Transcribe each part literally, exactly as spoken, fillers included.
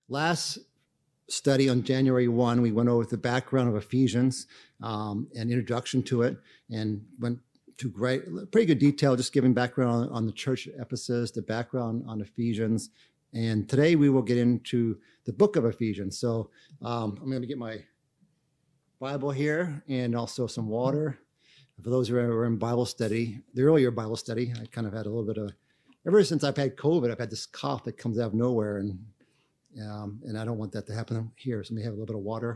Last study on January first, we went over the background of Ephesians um, and introduction to it, and went to great, pretty good detail, just giving background on, on the church at Ephesus, the background on Ephesians. And today we will get into the book of Ephesians. So um, I'm going to get my Bible here and also some water. For those who are in Bible study, the earlier Bible study, I kind of had a little bit of, ever since I've had COVID, I've had this cough that comes out of nowhere, and um, and I don't want that to happen here. So let me have a little bit of water.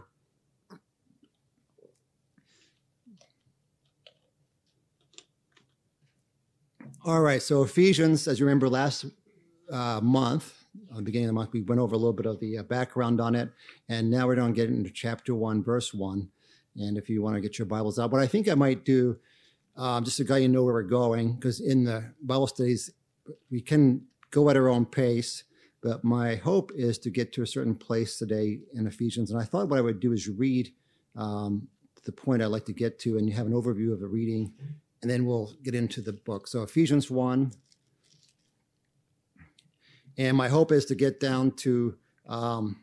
All right, so Ephesians, as you remember last uh, month, at the beginning of the month, we went over a little bit of the uh, background on it, and now we're going to get into chapter one, verse one. And if you want to get your Bibles out, what I think I might do, um, just to let you know where we're going, because in the Bible studies, we can go at our own pace, but my hope is to get to a certain place today in Ephesians. And I thought what I would do is read um, the point I'd like to get to, and you have an overview of the reading, and then we'll get into the book. So Ephesians one. And my hope is to get down to, um,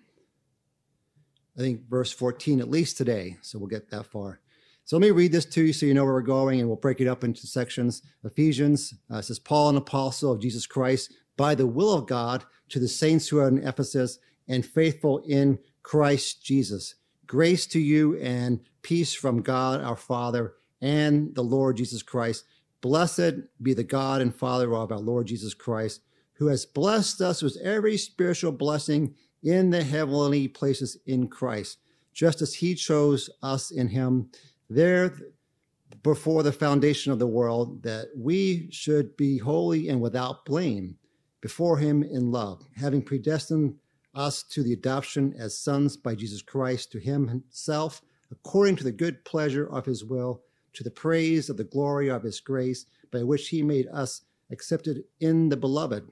I think, verse fourteen at least today. So we'll get that far. So let me read this to you so you know where we're going, and we'll break it up into sections. Ephesians uh, says, Paul, an apostle of Jesus Christ, by the will of God, to the saints who are in Ephesus and faithful in Christ Jesus. Grace to you and peace from God our Father and the Lord Jesus Christ. Blessed be the God and Father of our Lord Jesus Christ, who has blessed us with every spiritual blessing in the heavenly places in Christ, just as he chose us in him there before the foundation of the world, that we should be holy and without blame before him in love, having predestined us to the adoption as sons by Jesus Christ to him himself, according to the good pleasure of his will, to the praise of the glory of his grace, by which he made us accepted in the beloved.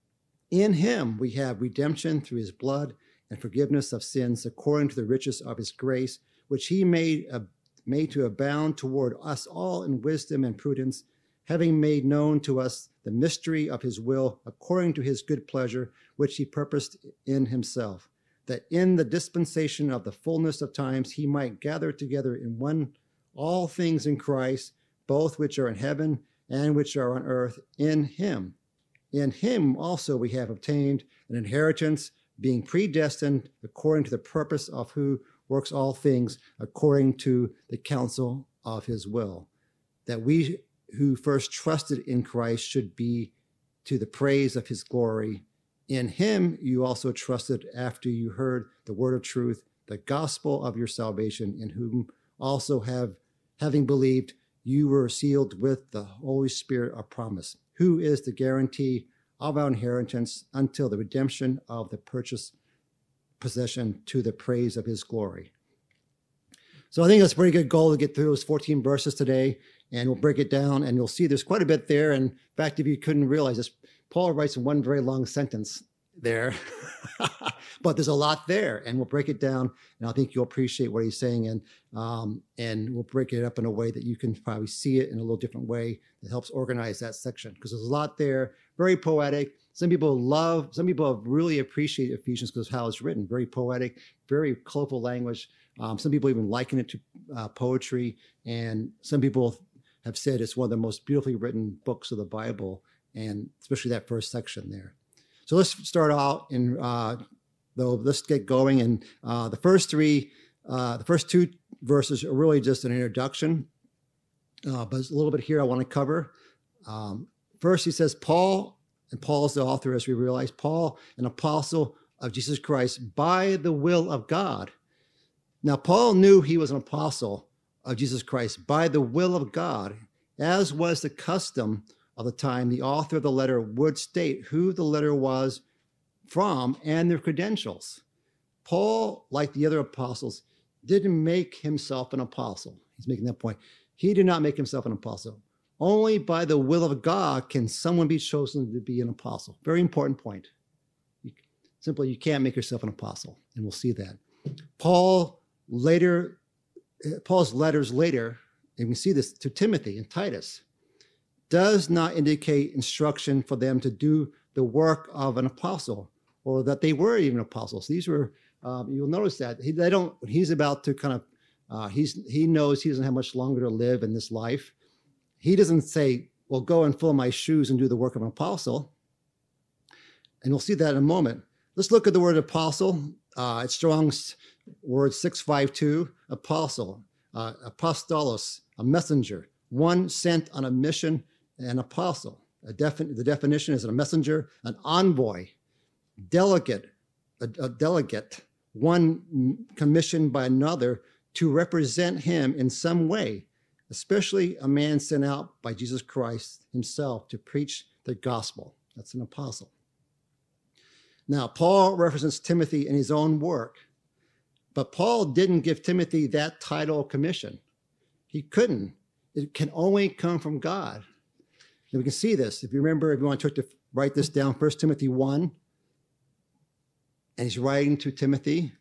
In him we have redemption through his blood and forgiveness of sins, according to the riches of his grace, which he made, uh, made to abound toward us all in wisdom and prudence, having made known to us the mystery of his will, according to his good pleasure, which he purposed in himself, that in the dispensation of the fullness of times he might gather together in one all things in Christ, both which are in heaven and which are on earth, in him. In him also we have obtained an inheritance, being predestined according to the purpose of who works all things according to the counsel of his will, that we who first trusted in Christ should be to the praise of his glory. In him you also trusted after you heard the word of truth, the gospel of your salvation, in whom also have, having believed, you were sealed with the Holy Spirit of promise, who is the guarantee of our inheritance until the redemption of the purchased possession to the praise of his glory. So I think that's a pretty good goal to get through those fourteen verses today, and we'll break it down, and you'll see there's quite a bit there. And in fact, if you couldn't realize this, Paul writes in one very long sentence there, but there's a lot there, and we'll break it down, and I think you'll appreciate what he's saying, and um, and we'll break it up in a way that you can probably see it in a little different way that helps organize that section, because there's a lot there, very poetic. Some people love, some people have really appreciated Ephesians because of how it's written, very poetic, very colorful language. Um, some people even liken it to uh, poetry, and some people have said it's one of the most beautifully written books of the Bible, and especially that first section there. So let's start out in, uh, though, let's get going. And uh, the first three, uh, the first two verses are really just an introduction, uh, but there's a little bit here I want to cover. Um, first, he says, Paul, and Paul is the author, as we realize, Paul, an apostle of Jesus Christ by the will of God. Now, Paul knew he was an apostle of Jesus Christ by the will of God, as was the custom of the time. The author of the letter would state who the letter was from and their credentials. Paul, like the other apostles, didn't make himself an apostle. He's making that point. He did not make himself an apostle. Only by the will of God can someone be chosen to be an apostle. Very important point. You, simply, you can't make yourself an apostle, and we'll see that. Paul later, Paul's letters later, and we see this to Timothy and Titus, does not indicate instruction for them to do the work of an apostle or that they were even apostles. These were, um, you'll notice that he, they don't, he's about to kind of, uh, he's, he knows he doesn't have much longer to live in this life. He doesn't say, well, go and fill my shoes and do the work of an apostle. And we'll see that in a moment. Let's look at the word apostle. Uh, it's Strong's word six five two, apostle, uh, apostolos, a messenger, one sent on a mission, an apostle. A defi- the definition is a messenger, an envoy, delegate, a, a delegate, one commissioned by another to represent him in some way, especially a man sent out by Jesus Christ himself to preach the gospel. That's an apostle. Now, Paul represents Timothy in his own work, but Paul didn't give Timothy that title or commission. He couldn't. It can only come from God. And we can see this. If you remember, if you want to write this down, First Timothy one, and he's writing to Timothy.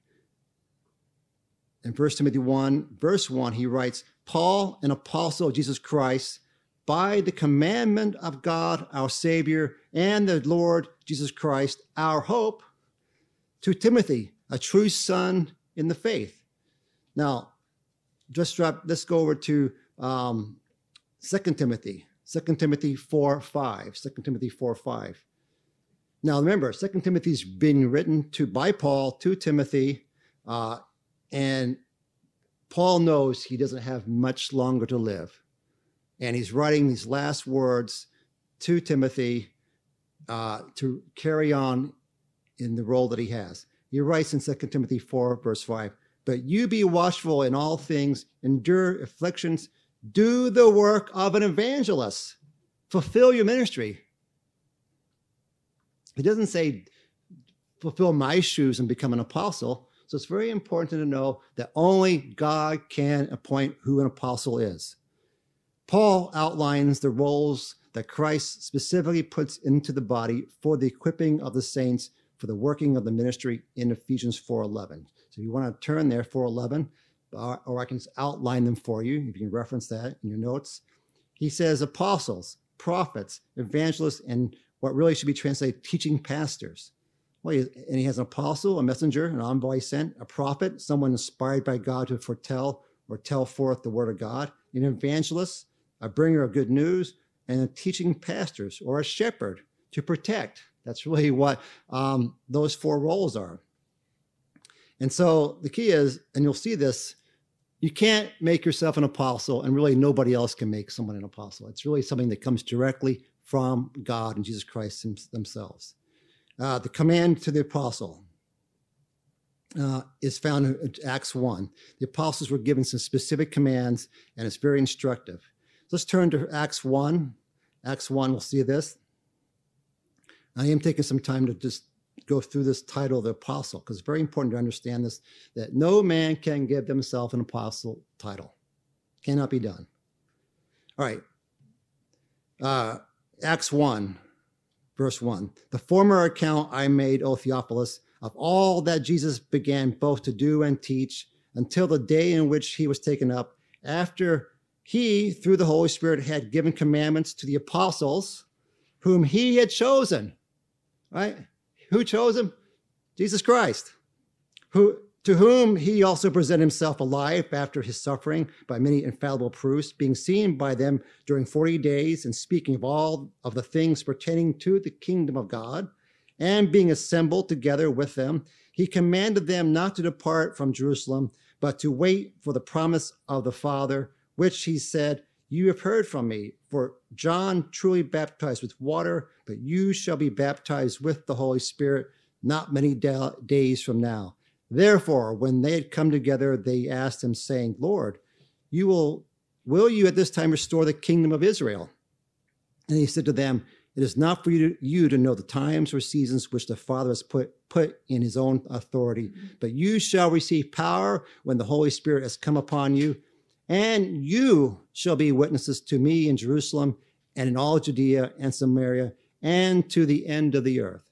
In First Timothy one, verse one, he writes, Paul, an apostle of Jesus Christ, by the commandment of God, our Savior, and the Lord Jesus Christ, our hope, to Timothy, a true son in the faith. Now, just drop, let's go over to um, Second Timothy, Second Timothy four five, Second Timothy four five. Now, remember, Second Timothy is being written to by Paul to Timothy, uh, and Paul knows he doesn't have much longer to live. And he's writing these last words to Timothy uh, to carry on in the role that he has. He writes in Second Timothy four, verse five, but you be watchful in all things, endure afflictions, do the work of an evangelist, fulfill your ministry. He doesn't say fulfill my shoes and become an apostle. So it's very important to know that only God can appoint who an apostle is. Paul outlines the roles that Christ specifically puts into the body for the equipping of the saints for the working of the ministry in Ephesians four eleven. So you want to turn there, four eleven, or, or I can outline them for you. You can reference that in your notes. He says apostles, prophets, evangelists, and what really should be translated teaching pastors. Well, he, and he has an apostle, a messenger, an envoy sent, a prophet, someone inspired by God to foretell or tell forth the word of God, an evangelist, a bringer of good news, and a teaching pastors or a shepherd to protect. That's really what um, those four roles are. And so the key is, and you'll see this, you can't make yourself an apostle, and really nobody else can make someone an apostle. It's really something that comes directly from God and Jesus Christ themselves. Uh, the command to the apostle uh, is found in Acts one. The apostles were given some specific commands, and it's very instructive. Let's turn to Acts one. Acts one, we'll see this. I am taking some time to just go through this title of the apostle, because it's very important to understand this, that no man can give themselves an apostle title. Cannot be done. All right. Uh, Acts one, verse one. The former account I made, O Theophilus, of all that Jesus began both to do and teach until the day in which he was taken up, after he, through the Holy Spirit, had given commandments to the apostles whom he had chosen. Right? Who chose him? Jesus Christ, who to whom he also presented himself alive after his suffering by many infallible proofs, being seen by them during forty days and speaking of all of the things pertaining to the kingdom of God, and being assembled together with them, he commanded them not to depart from Jerusalem, but to wait for the promise of the Father, which he said, you have heard from me, for John truly baptized with water, but you shall be baptized with the Holy Spirit not many da- days from now. Therefore, when they had come together, they asked him, saying, Lord, you will, will you at this time restore the kingdom of Israel? And he said to them, it is not for you to, you to know the times or seasons which the Father has put, put in his own authority, but you shall receive power when the Holy Spirit has come upon you, and you shall be witnesses to me in Jerusalem and in all Judea and Samaria and to the end of the earth.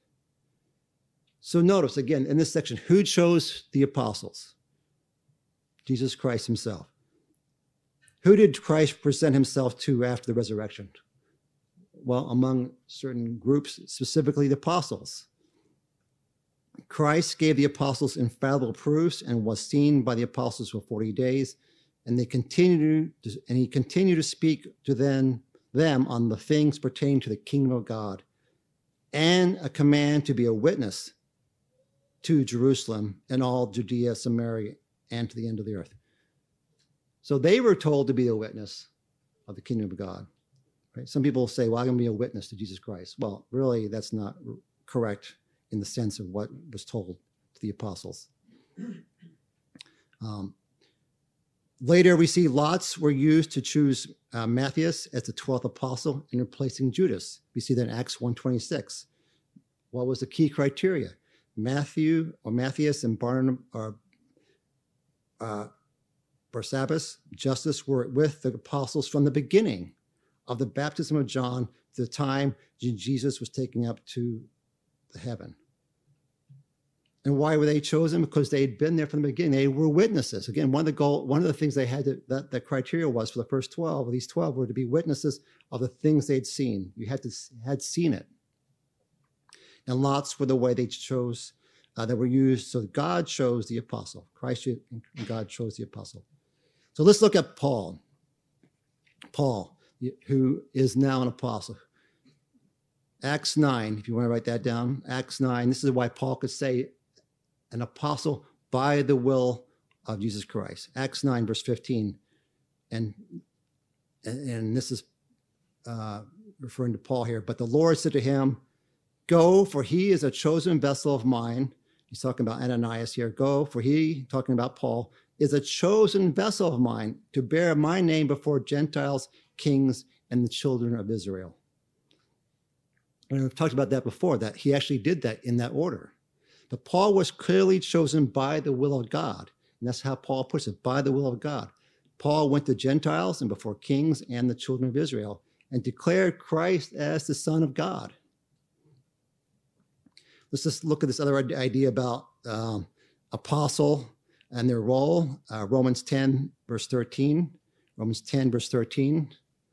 So notice again in this section, who chose the apostles? Jesus Christ himself. Who did Christ present himself to after the resurrection? Well, among certain groups, specifically the apostles. Christ gave the apostles infallible proofs and was seen by the apostles for forty days, and they continued to, and he continued to speak to them, them on the things pertaining to the kingdom of God, and a command to be a witness to Jerusalem and all Judea, Samaria, and to the end of the earth. So they were told to be a witness of the kingdom of God. Right? Some people say, well, I'm going to be a witness to Jesus Christ. Well, really, that's not correct in the sense of what was told to the apostles. Um, later, we see lots were used to choose uh, Matthias as the twelfth apostle in replacing Judas. We see that in Acts one twenty-six. What was the key criteria? Matthew or Matthias and Barnabas or uh, Barsabbas, Justus were with the apostles from the beginning of the baptism of John to the time Jesus was taken up to the heaven. And why were they chosen? Because they had been there from the beginning. They were witnesses. Again, one of the goal, one of the things they had to, that the criteria was for the first twelve, these twelve were to be witnesses of the things they'd seen. You had to had seen it. And lots were the way they chose uh, that were used. So God chose the apostle. Christ and God chose the apostle. So let's look at Paul. Paul, who is now an apostle. Acts nine, if you want to write that down. Acts nine, this is why Paul could say an apostle by the will of Jesus Christ. Acts nine, verse fifteen. And, and, and this is uh, referring to Paul here. But the Lord said to him, go, for he is a chosen vessel of mine. He's talking about Ananias here. Go, for he, talking about Paul, is a chosen vessel of mine to bear my name before Gentiles, kings, and the children of Israel. And we've talked about that before, that he actually did that in that order. But Paul was clearly chosen by the will of God. And that's how Paul puts it, by the will of God. Paul went to Gentiles and before kings and the children of Israel and declared Christ as the Son of God. Let's just look at this other idea about um, apostle and their role. Uh, Romans ten, verse thirteen. Romans ten, verse thirteen.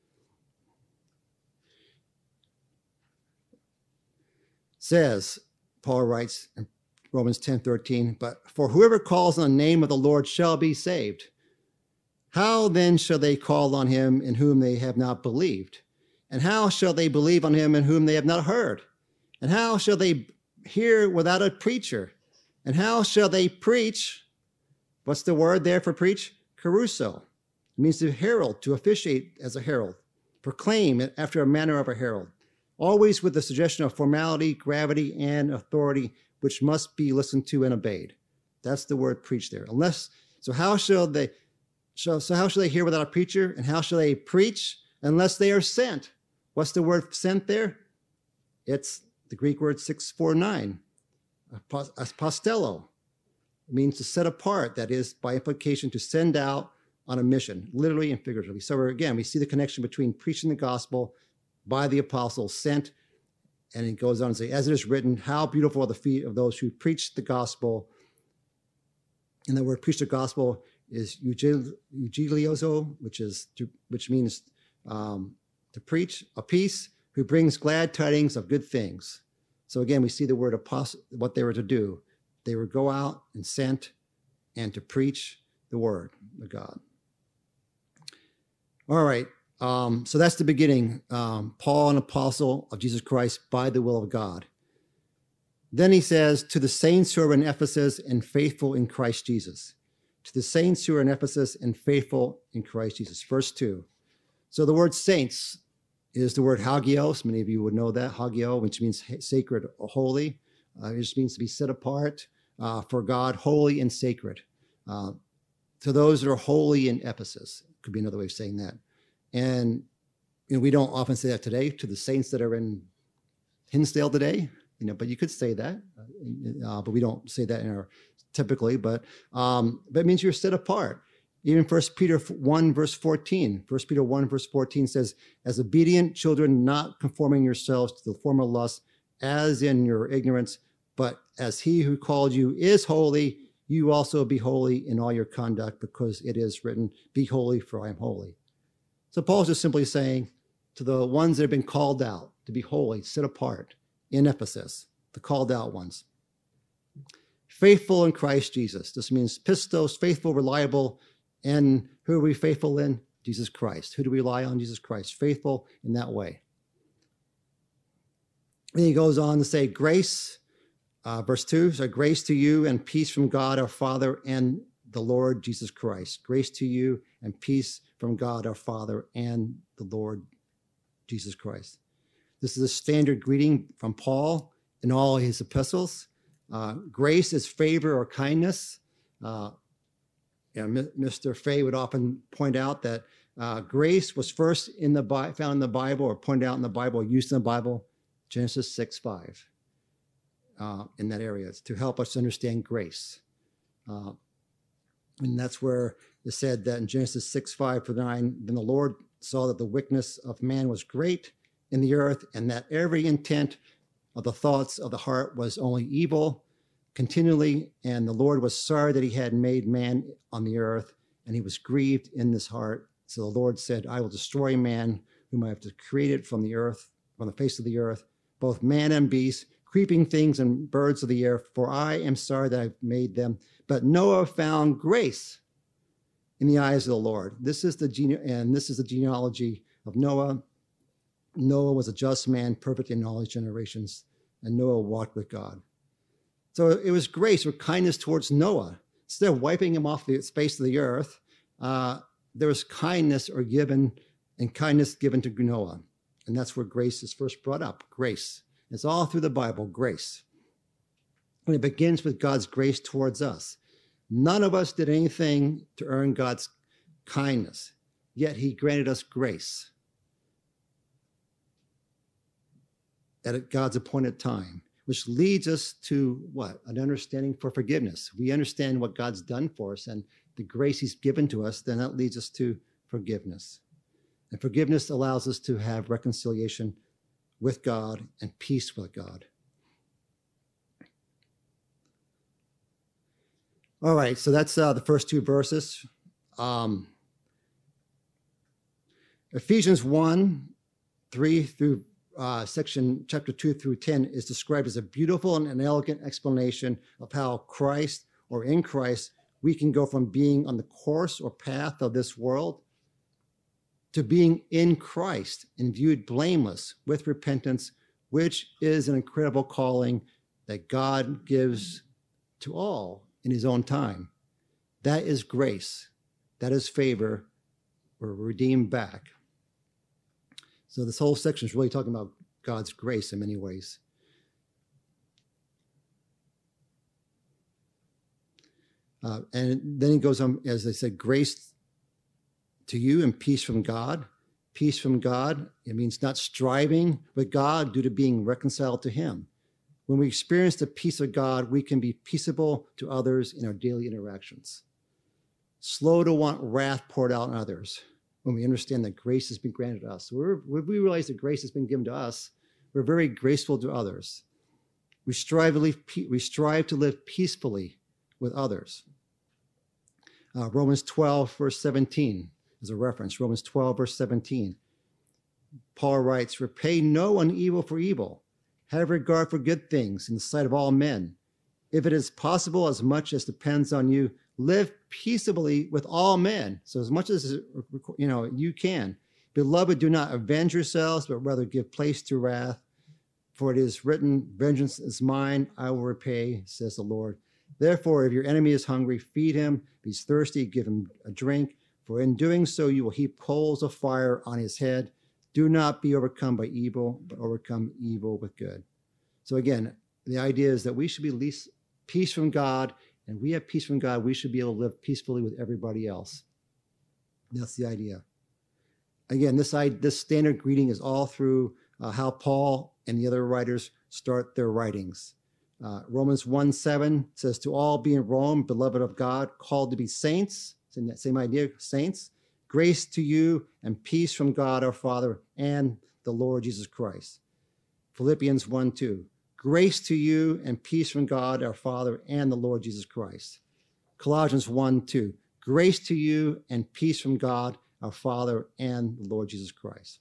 Says, Paul writes in Romans ten, thirteen, but for whoever calls on the name of the Lord shall be saved. How then shall they call on him in whom they have not believed? And how shall they believe on him in whom they have not heard? And how shall they hear without a preacher? And how shall they preach? What's the word there for preach? Caruso. It means to herald, to officiate as a herald, proclaim after a manner of a herald, always with the suggestion of formality, gravity, and authority, which must be listened to and obeyed. That's the word preach there. Unless, so how shall they, so, so how shall they hear without a preacher? And how shall they preach unless they are sent? What's the word sent there? It's the Greek word six forty-nine, apostello. It means to set apart, that is, by implication, to send out on a mission, literally and figuratively. So again, we see the connection between preaching the gospel by the apostles sent, and it goes on to say, as it is written, how beautiful are the feet of those who preach the gospel. And the word preach the gospel is eugeliozo, which is to, which means um, to preach a peace, who brings glad tidings of good things. So again, we see the word apostle, what they were to do. They would go out and sent and to preach the word of God. All right. Um, so that's the beginning. Um, Paul, an apostle of Jesus Christ by the will of God. Then he says, to the saints who are in Ephesus and faithful in Christ Jesus. To the saints who are in Ephesus and faithful in Christ Jesus. Verse two. So the word saints is the word hagios. Many of you would know that, hagio, which means sacred or holy. Uh, it just means to be set apart uh, for God, holy and sacred. Uh, to those that are holy in Ephesus, could be another way of saying that. And you know, we don't often say that today to the saints that are in Hinsdale today, you know, but you could say that, uh, but we don't say that in our typically, but, um, but it means you're set apart. Even First Peter one, verse fourteen. First Peter one, verse fourteen says, as obedient children, not conforming yourselves to the former lusts, as in your ignorance, but as he who called you is holy, you also be holy in all your conduct, because it is written, be holy, for I am holy. So Paul's just simply saying to the ones that have been called out to be holy, set apart in Ephesus, the called out ones. faithful in Christ Jesus. This means pistos, faithful, reliable. And who are we faithful in? Jesus Christ. Who do we rely on? Jesus Christ. Faithful in that way. And he goes on to say, grace, uh, verse two, so grace to you and peace from God our Father and the Lord Jesus Christ. Grace to you and peace from God our Father and the Lord Jesus Christ. This is a standard greeting from Paul in all his epistles. Uh, grace is favor or kindness. Uh, you know, Mister Fay would often point out that uh, grace was first in the Bi- found in the Bible, or pointed out in the Bible, used in the Bible, Genesis six five, uh, in that area, it's to help us understand grace. Uh, and that's where it said that in Genesis six five to nine, then the Lord saw that the wickedness of man was great in the earth, and that every intent of the thoughts of the heart was only evil continually. And the Lord was sorry that he had made man on the earth, and he was grieved in his heart. So the Lord said, I will destroy man, whom I have created from the earth, from the face of the earth, both man and beast, creeping things and birds of the air, for I am sorry that I've made them. But Noah found grace in the eyes of the Lord. This is the gene- and this is the genealogy of Noah. Noah was a just man, perfect in all his generations, and Noah walked with God. So it was grace or kindness towards Noah. Instead of wiping him off the face of the earth, uh, there was kindness or given, and kindness given to Noah. And that's where grace is first brought up, grace. It's all through the Bible, grace. And it begins with God's grace towards us. None of us did anything to earn God's kindness, yet he granted us grace at God's appointed time, which leads us to what? An understanding for forgiveness. We understand what God's done for us and the grace he's given to us, then that leads us to forgiveness. And forgiveness allows us to have reconciliation with God and peace with God. All right, so that's uh, the first two verses. Um, Ephesians one, three through uh, section chapter two through ten is described as a beautiful and an elegant explanation of how Christ, or in Christ, we can go from being on the course or path of this world to being in Christ and viewed blameless with repentance, which is an incredible calling that God gives to all in his own time. That is grace. That is favor. We're redeemed back. So this whole section is really talking about God's grace in many ways. Uh, and then he goes on, as I said, grace to you and peace from God. Peace from God, it means not striving with God due to being reconciled to him. When we experience the peace of God, we can be peaceable to others in our daily interactions. Slow to want wrath poured out on others. When we understand that grace has been granted to us. We're, when we realize that grace has been given to us, we're very graceful to others. We strive to live, we strive to live peacefully with others. Uh, Romans twelve, verse seventeen is a reference. Romans twelve, verse seventeen. Paul writes, repay no one evil for evil. Have regard for good things in the sight of all men. If it is possible, as much as depends on you, live peaceably with all men. So as much as you know you can. Beloved, do not avenge yourselves, but rather give place to wrath. For it is written, vengeance is mine, I will repay, says the Lord. Therefore, if your enemy is hungry, feed him. If he's thirsty, give him a drink. For in doing so, you will heap coals of fire on his head. Do not be overcome by evil, but overcome evil with good. So again, the idea is that we should be least peace from God, and we have peace from God. We should be able to live peacefully with everybody else. That's the idea. Again, this, this standard greeting is all through uh, how Paul and the other writers start their writings. Uh, Romans one seven says, to all be in Rome, beloved of God, called to be saints. Same, that same idea, saints. Grace to you and peace from God our Father and the Lord Jesus Christ. Philippians one two. Grace to you and peace from God our Father and the Lord Jesus Christ. Colossians one two. Grace to you and peace from God our Father and the Lord Jesus Christ.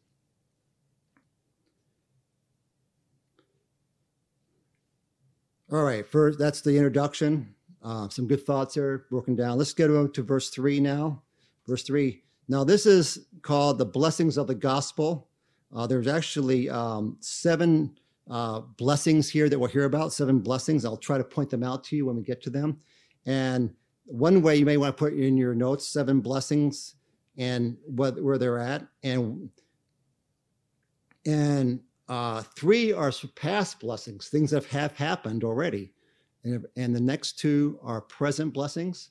All right, first, that's the introduction. Uh, some good thoughts here broken down. Let's go to verse three now. Verse three. Now, this is called the blessings of the gospel. Uh, there's actually um, seven uh, blessings here that we'll hear about, seven blessings. I'll try to point them out to you when we get to them. And one way you may want to put in your notes, seven blessings and what, where they're at. And, and uh, three are surpassed blessings, things that have happened already. And, and the next two are present blessings.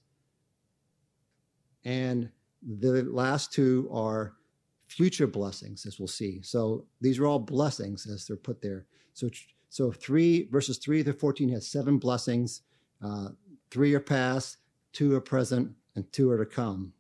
And the last two are future blessings, as we'll see. So these are all blessings as they're put there. So, so three verses three to fourteen has seven blessings. Uh, three are past, two are present, and two are to come.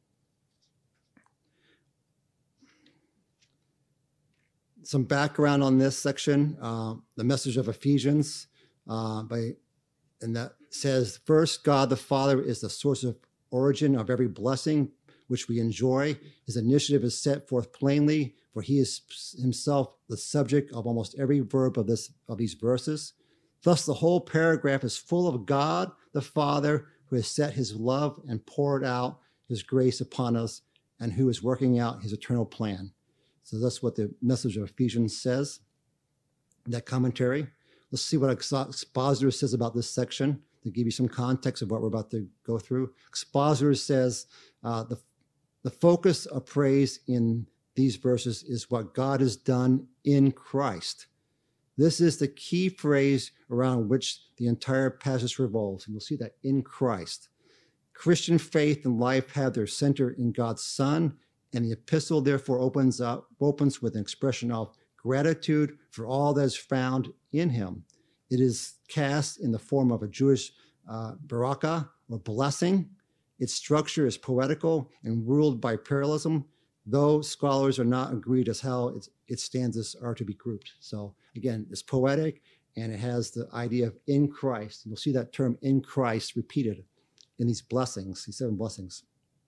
Some background on this section, uh, the message of Ephesians, uh, by, and that says, first, God the Father is the source of origin of every blessing which we enjoy. His initiative is set forth plainly, for he is himself the subject of almost every verb of this of these verses. Thus, the whole paragraph is full of God the Father, who has set his love and poured out his grace upon us, and who is working out his eternal plan. So that's what the message of Ephesians says, that commentary. Let's see what Expositor says about this section to give you some context of what we're about to go through. Expositor says uh, the, the focus of praise in these verses is what God has done in Christ. This is the key phrase around which the entire passage revolves. And you'll see that in Christ. Christian faith and life have their center in God's Son, and the epistle therefore opens up, opens with an expression of gratitude for all that is found in him. It is cast in the form of a Jewish uh, baraka, or blessing. Its structure is poetical and ruled by parallelism, though scholars are not agreed as how its, its stanzas are to be grouped. So again, it's poetic, and it has the idea of in Christ. You'll see that term in Christ repeated in these blessings, these seven blessings.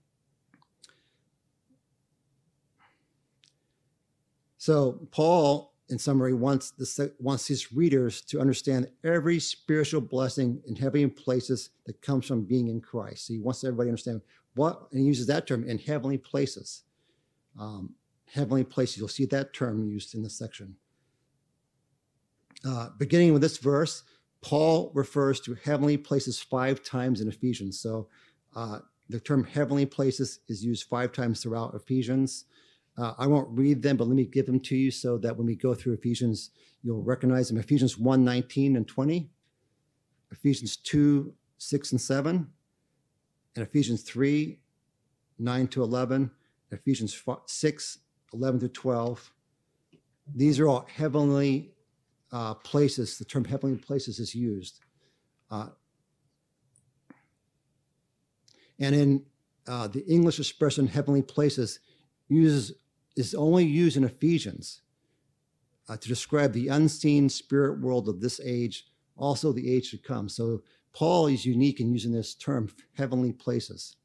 So Paul, in summary, wants, the, wants his readers to understand every spiritual blessing in heavenly places that comes from being in Christ. So he wants everybody to understand what, and he uses that term, in heavenly places. Um, heavenly places, you'll see that term used in this section. Uh, beginning with this verse, Paul refers to heavenly places five times in Ephesians. So uh, the term heavenly places is used five times throughout Ephesians. Uh, I won't read them, but let me give them to you so that when we go through Ephesians, you'll recognize them. Ephesians one, nineteen and twenty, Ephesians two, six and seven, and Ephesians three, nine to eleven, Ephesians six, eleven to twelve. These are all heavenly uh, places. The term heavenly places is used. Uh, and in uh, the English expression heavenly places uses is only used in Ephesians uh, to describe the unseen spirit world of this age, also the age to come. So Paul is unique in using this term, heavenly places.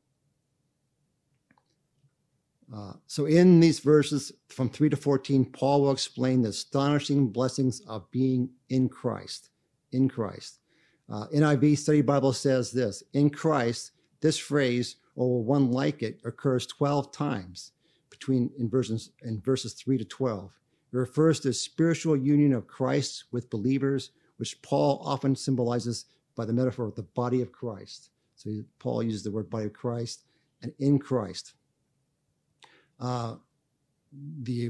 Uh, so in these verses from three to fourteen, Paul will explain the astonishing blessings of being in Christ, in Christ. Uh, N I V Study Bible says this, in Christ, this phrase, or one like it, occurs twelve times between in verses, in verses three to twelve. It refers to the spiritual union of Christ with believers, which Paul often symbolizes by the metaphor of the body of Christ. So Paul uses the word body of Christ and in Christ. Uh, the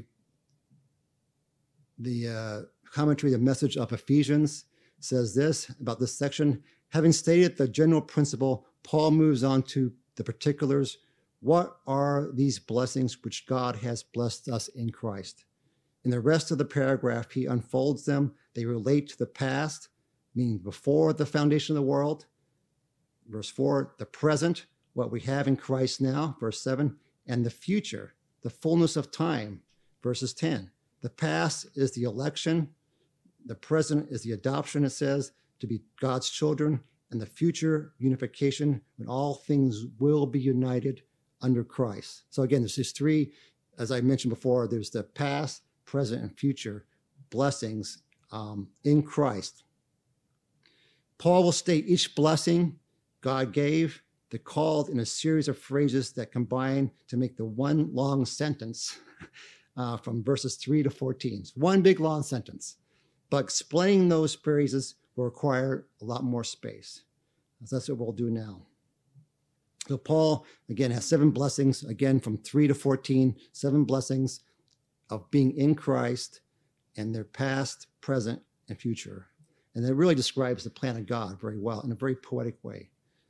the uh, commentary, the message of Ephesians says this about this section. Having stated the general principle, Paul moves on to the particulars. What are these blessings which God has blessed us in Christ? In the rest of the paragraph, he unfolds them. They relate to the past, meaning before the foundation of the world. Verse four, the present, what we have in Christ now, verse seven, and the future, the fullness of time, verses ten. The past is the election. The present is the adoption, it says, to be God's children, and the future unification when all things will be united under Christ. So again, there's these three, as I mentioned before, there's the past, present, and future blessings um, in Christ. Paul will state each blessing God gave. They're called in a series of phrases that combine to make the one long sentence uh, from verses three to fourteen. It's one big long sentence. But explaining those phrases will require a lot more space. So that's what we'll do now. So Paul, again, has seven blessings, again, from three to fourteen, seven blessings of being in Christ and their past, present, and future. And it really describes the plan of God very well in a very poetic way.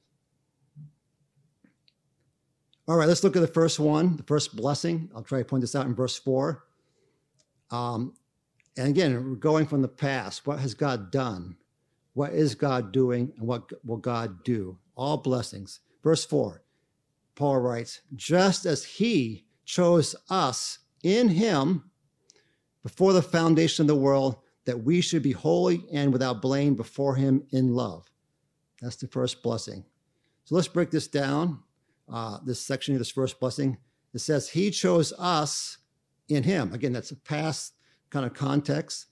All right, let's look at the first one, the first blessing. I'll try to point this out in verse four. Um, and again, we're going from the past. What has God done? What is God doing? And what will God do? All blessings. Verse four, Paul writes, just as he chose us in him before the foundation of the world, that we should be holy and without blame before him in love. That's the first blessing. So let's break this down. Uh, this section of this first blessing, it says he chose us in him. Again, that's a past kind of context.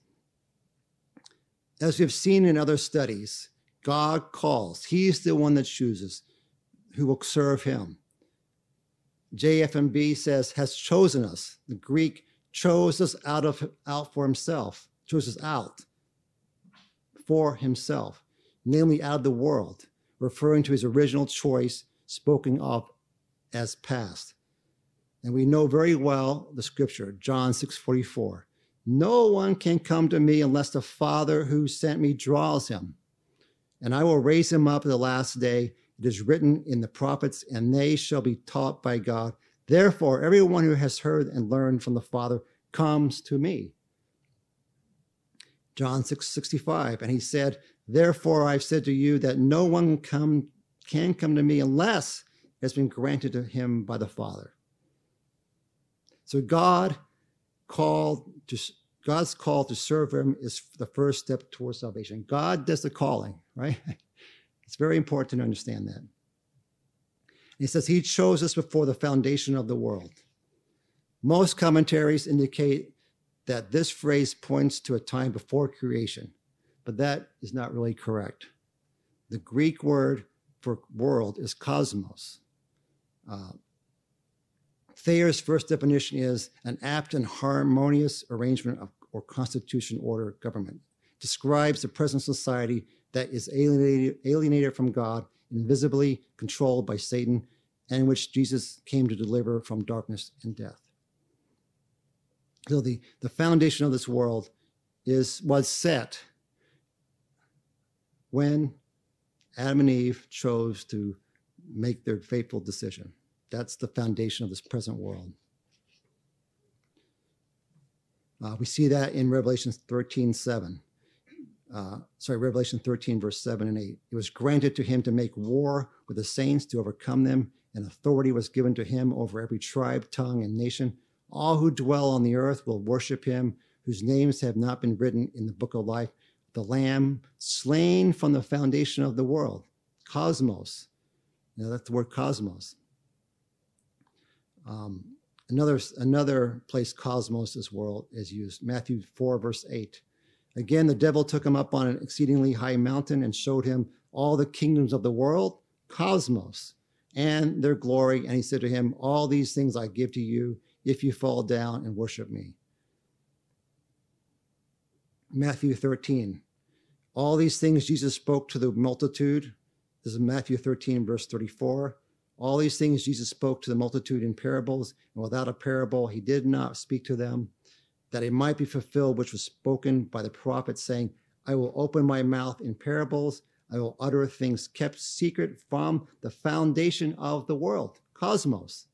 As we've seen in other studies, God calls. He's the one that chooses who will serve him. J F M B says has chosen us. The Greek chose us out of out for himself, chose us out for himself, namely out of the world, referring to his original choice spoken of as past. And we know very well the scripture, John six forty-four. No one can come to me unless the Father who sent me draws him. And I will raise him up at the last day. It is written in the prophets, and they shall be taught by God. Therefore, everyone who has heard and learned from the Father comes to me. John six sixty-five, and he said, therefore I've said to you that no one come, can come to me unless it has been granted to him by the Father. So God called to God's call to serve him is the first step towards salvation. God does the calling, right? It's very important to understand that. He says he chose us before the foundation of the world. Most commentaries indicate that this phrase points to a time before creation, but that is not really correct. The Greek word for world is cosmos. Uh, Thayer's first definition is an apt and harmonious arrangement of or constitution, order, government. Describes the present society that is alienated, alienated from God, invisibly controlled by Satan, and in which Jesus came to deliver from darkness and death. So the, the foundation of this world is was set when Adam and Eve chose to make their fateful decision. That's the foundation of this present world. Uh, we see that in Revelation thirteen seven. Uh, sorry, Revelation thirteen, verse seven and eight. It was granted to him to make war with the saints to overcome them, and authority was given to him over every tribe, tongue, and nation. All who dwell on the earth will worship him, whose names have not been written in the book of life. The Lamb slain from the foundation of the world. Cosmos. You know, that's the word cosmos. Um, another, another place cosmos is world is used. Matthew four, verse eight. Again, the devil took him up on an exceedingly high mountain and showed him all the kingdoms of the world, cosmos, and their glory. And he said to him, all these things I give to you if you fall down and worship me. Matthew thirteen. All these things Jesus spoke to the multitude. This is Matthew thirteen, verse thirty-four. All these things Jesus spoke to the multitude in parables, and without a parable he did not speak to them, that it might be fulfilled which was spoken by the prophet, saying, I will open my mouth in parables, I will utter things kept secret from the foundation of the world. Cosmos.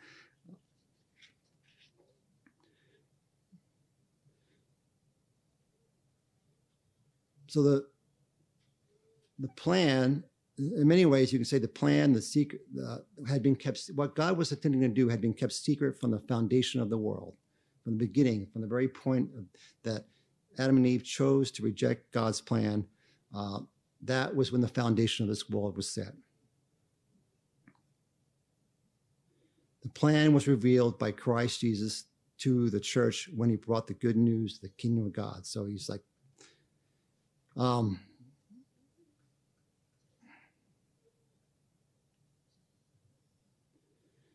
So the, the plan, in many ways, you can say the plan, the secret, uh, had been kept, what God was intending to do had been kept secret from the foundation of the world, from the beginning, from the very point of, that Adam and Eve chose to reject God's plan. Uh, that was when the foundation of this world was set. The plan was revealed by Christ Jesus to the church when he brought the good news, the kingdom of God. So he's like, um,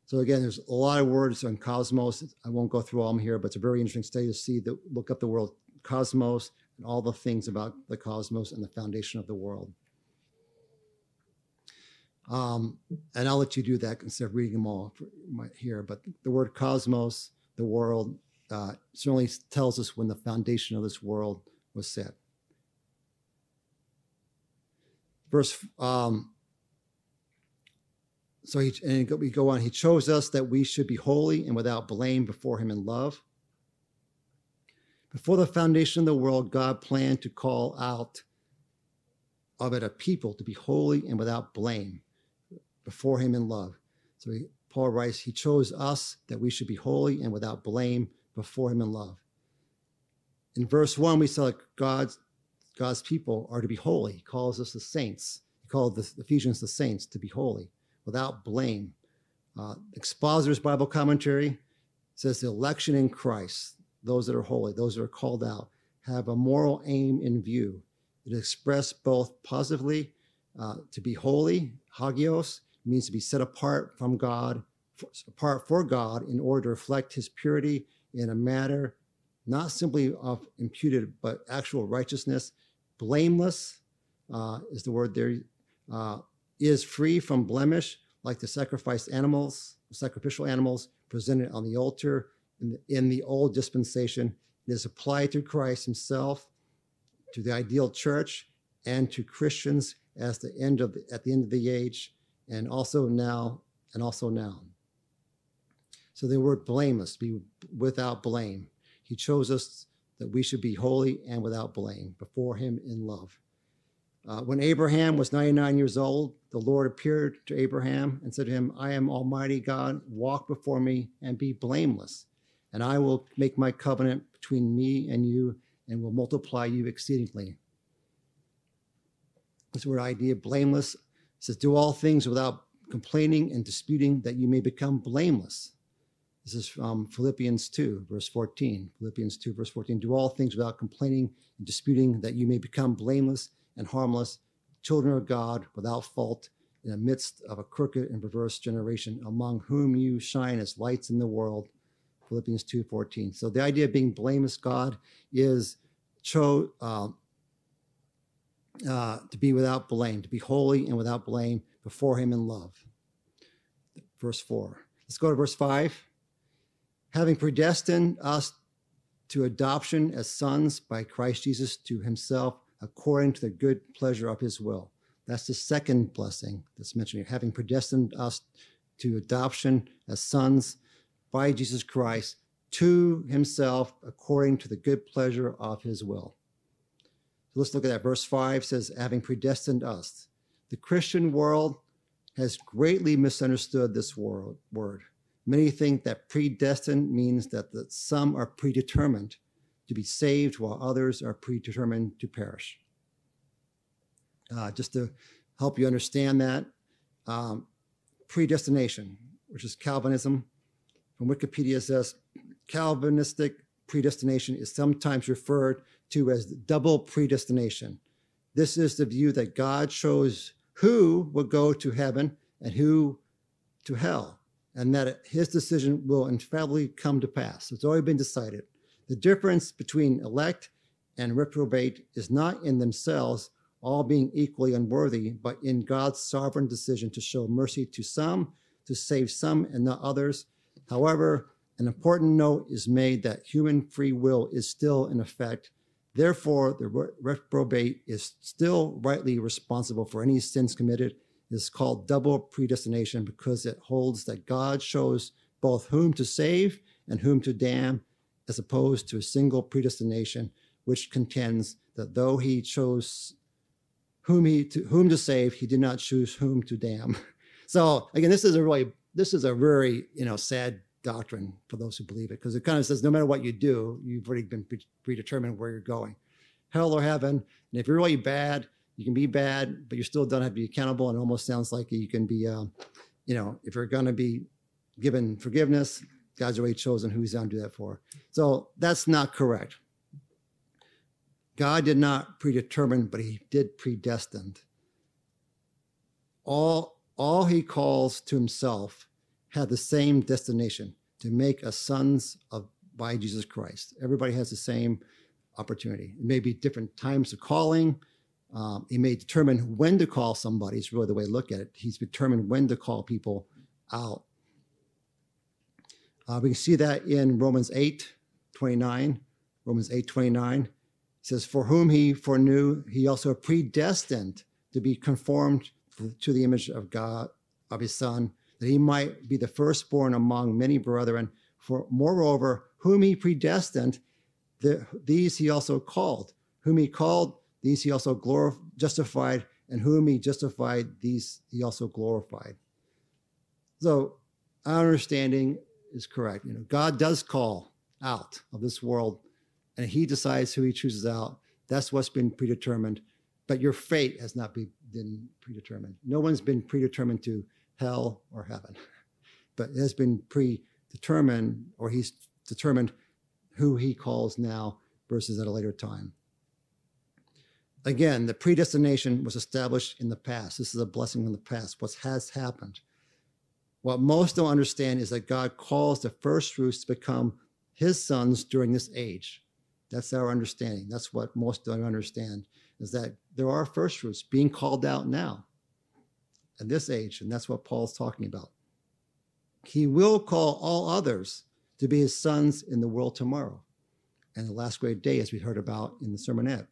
So again, there's a lot of words on cosmos. I won't go through all of them here, but it's a very interesting study to see, the, look up the word cosmos and all the things about the cosmos and the foundation of the world. Um, and I'll let you do that instead of reading them all here. But the word cosmos, the world, uh, certainly tells us when the foundation of this world was set. Verse, um, so he, and we go on, he chose us that we should be holy and without blame before him in love. Before the foundation of the world, God planned to call out of it a people to be holy and without blame before him in love. So he, Paul writes, he chose us that we should be holy and without blame before him in love. In verse one, we saw that God's, God's people are to be holy. He calls us the saints. He called the Ephesians the saints to be holy, without blame. Uh, Expositor's Bible Commentary says the election in Christ, those that are holy, those that are called out, have a moral aim in view. It is expressed both positively, uh, to be holy, hagios, means to be set apart from God, for, apart for God in order to reflect his purity in a manner not simply of imputed, but actual righteousness. Blameless uh, is the word there, uh, is free from blemish, like the sacrificed animals, sacrificial animals presented on the altar in the, in the old dispensation. It is applied to Christ himself, to the ideal church, and to Christians as the end of the, at the end of the age, and also now, and also now. So the word blameless, be without blame. He chose us that we should be holy and without blame before him in love. Uh, when Abraham was ninety-nine years old, the Lord appeared to Abraham and said to him, I am Almighty God, walk before me and be blameless, and I will make my covenant between me and you and will multiply you exceedingly. This word idea, blameless, says, do all things without complaining and disputing, that you may become blameless. This is from Philippians two, verse fourteen. Philippians two, verse fourteen. Do all things without complaining and disputing, that you may become blameless and harmless, children of God, without fault, in the midst of a crooked and perverse generation, among whom you shine as lights in the world. Philippians two fourteen. So the idea of being blameless, God is cho, uh, uh, to be without blame, to be holy and without blame before him in love. Verse four. Let's go to verse five. Having predestined us to adoption as sons by Christ Jesus to himself, according to the good pleasure of his will. That's the second blessing that's mentioned here. Having predestined us to adoption as sons by Jesus Christ to himself, according to the good pleasure of his will. So let's look at that. Verse five says, having predestined us. The Christian world has greatly misunderstood this word. Many think that predestined means that the, some are predetermined to be saved, while others are predetermined to perish. Uh, just to help you understand that, um, predestination, which is Calvinism, from Wikipedia says, Calvinistic predestination is sometimes referred to as double predestination. This is the view that God chose who will go to heaven and who to hell, and that his decision will infallibly come to pass. It's already been decided. The difference between elect and reprobate is not in themselves all being equally unworthy, but in God's sovereign decision to show mercy to some, to save some and not others. However, an important note is made that human free will is still in effect. Therefore, the reprobate is still rightly responsible for any sins committed. It is called double predestination because it holds that God shows both whom to save and whom to damn, as opposed to a single predestination, which contends that though he chose whom he to, whom to save, he did not choose whom to damn. So again, this is a really this is a very you know sad doctrine for those who believe it, because it kind of says no matter what you do, you've already been pre- predetermined where you're going, hell or heaven. And if you're really bad, you can be bad, but you still don't have to be accountable. And it almost sounds like you can be, um, you know, if you're going to be given forgiveness, God's already chosen who he's going to do that for. So that's not correct. God did not predetermine, but he did predestine. All, all he calls to himself have the same destination, to make us sons of by Jesus Christ. Everybody has the same opportunity. It may be different times of calling. Um, he may determine when to call somebody. It's really the way to look at it. He's determined when to call people out. Uh, we can see that in Romans eight twenty-nine. Romans eight twenty-nine. It says, for whom he foreknew, he also predestined to be conformed to the image of God, of his Son, that he might be the firstborn among many brethren. For moreover, whom he predestined, the, these he also called. Whom he called, these he also glorified, justified, and whom he justified, these he also glorified. So our understanding is correct. You know, God does call out of this world, and he decides who he chooses out. That's what's been predetermined. But your fate has not been predetermined. No one's been predetermined to hell or heaven, but it has been predetermined, or he's determined who he calls now versus at a later time. Again, the predestination was established in the past. This is a blessing from the past, what has happened. What most don't understand is that God calls the first fruits to become his sons during this age. That's our understanding. That's what most don't understand, is that there are first fruits being called out now at this age, and that's what Paul's talking about. He will call all others to be his sons in the world tomorrow, and the last great day, as we heard about in the sermonette.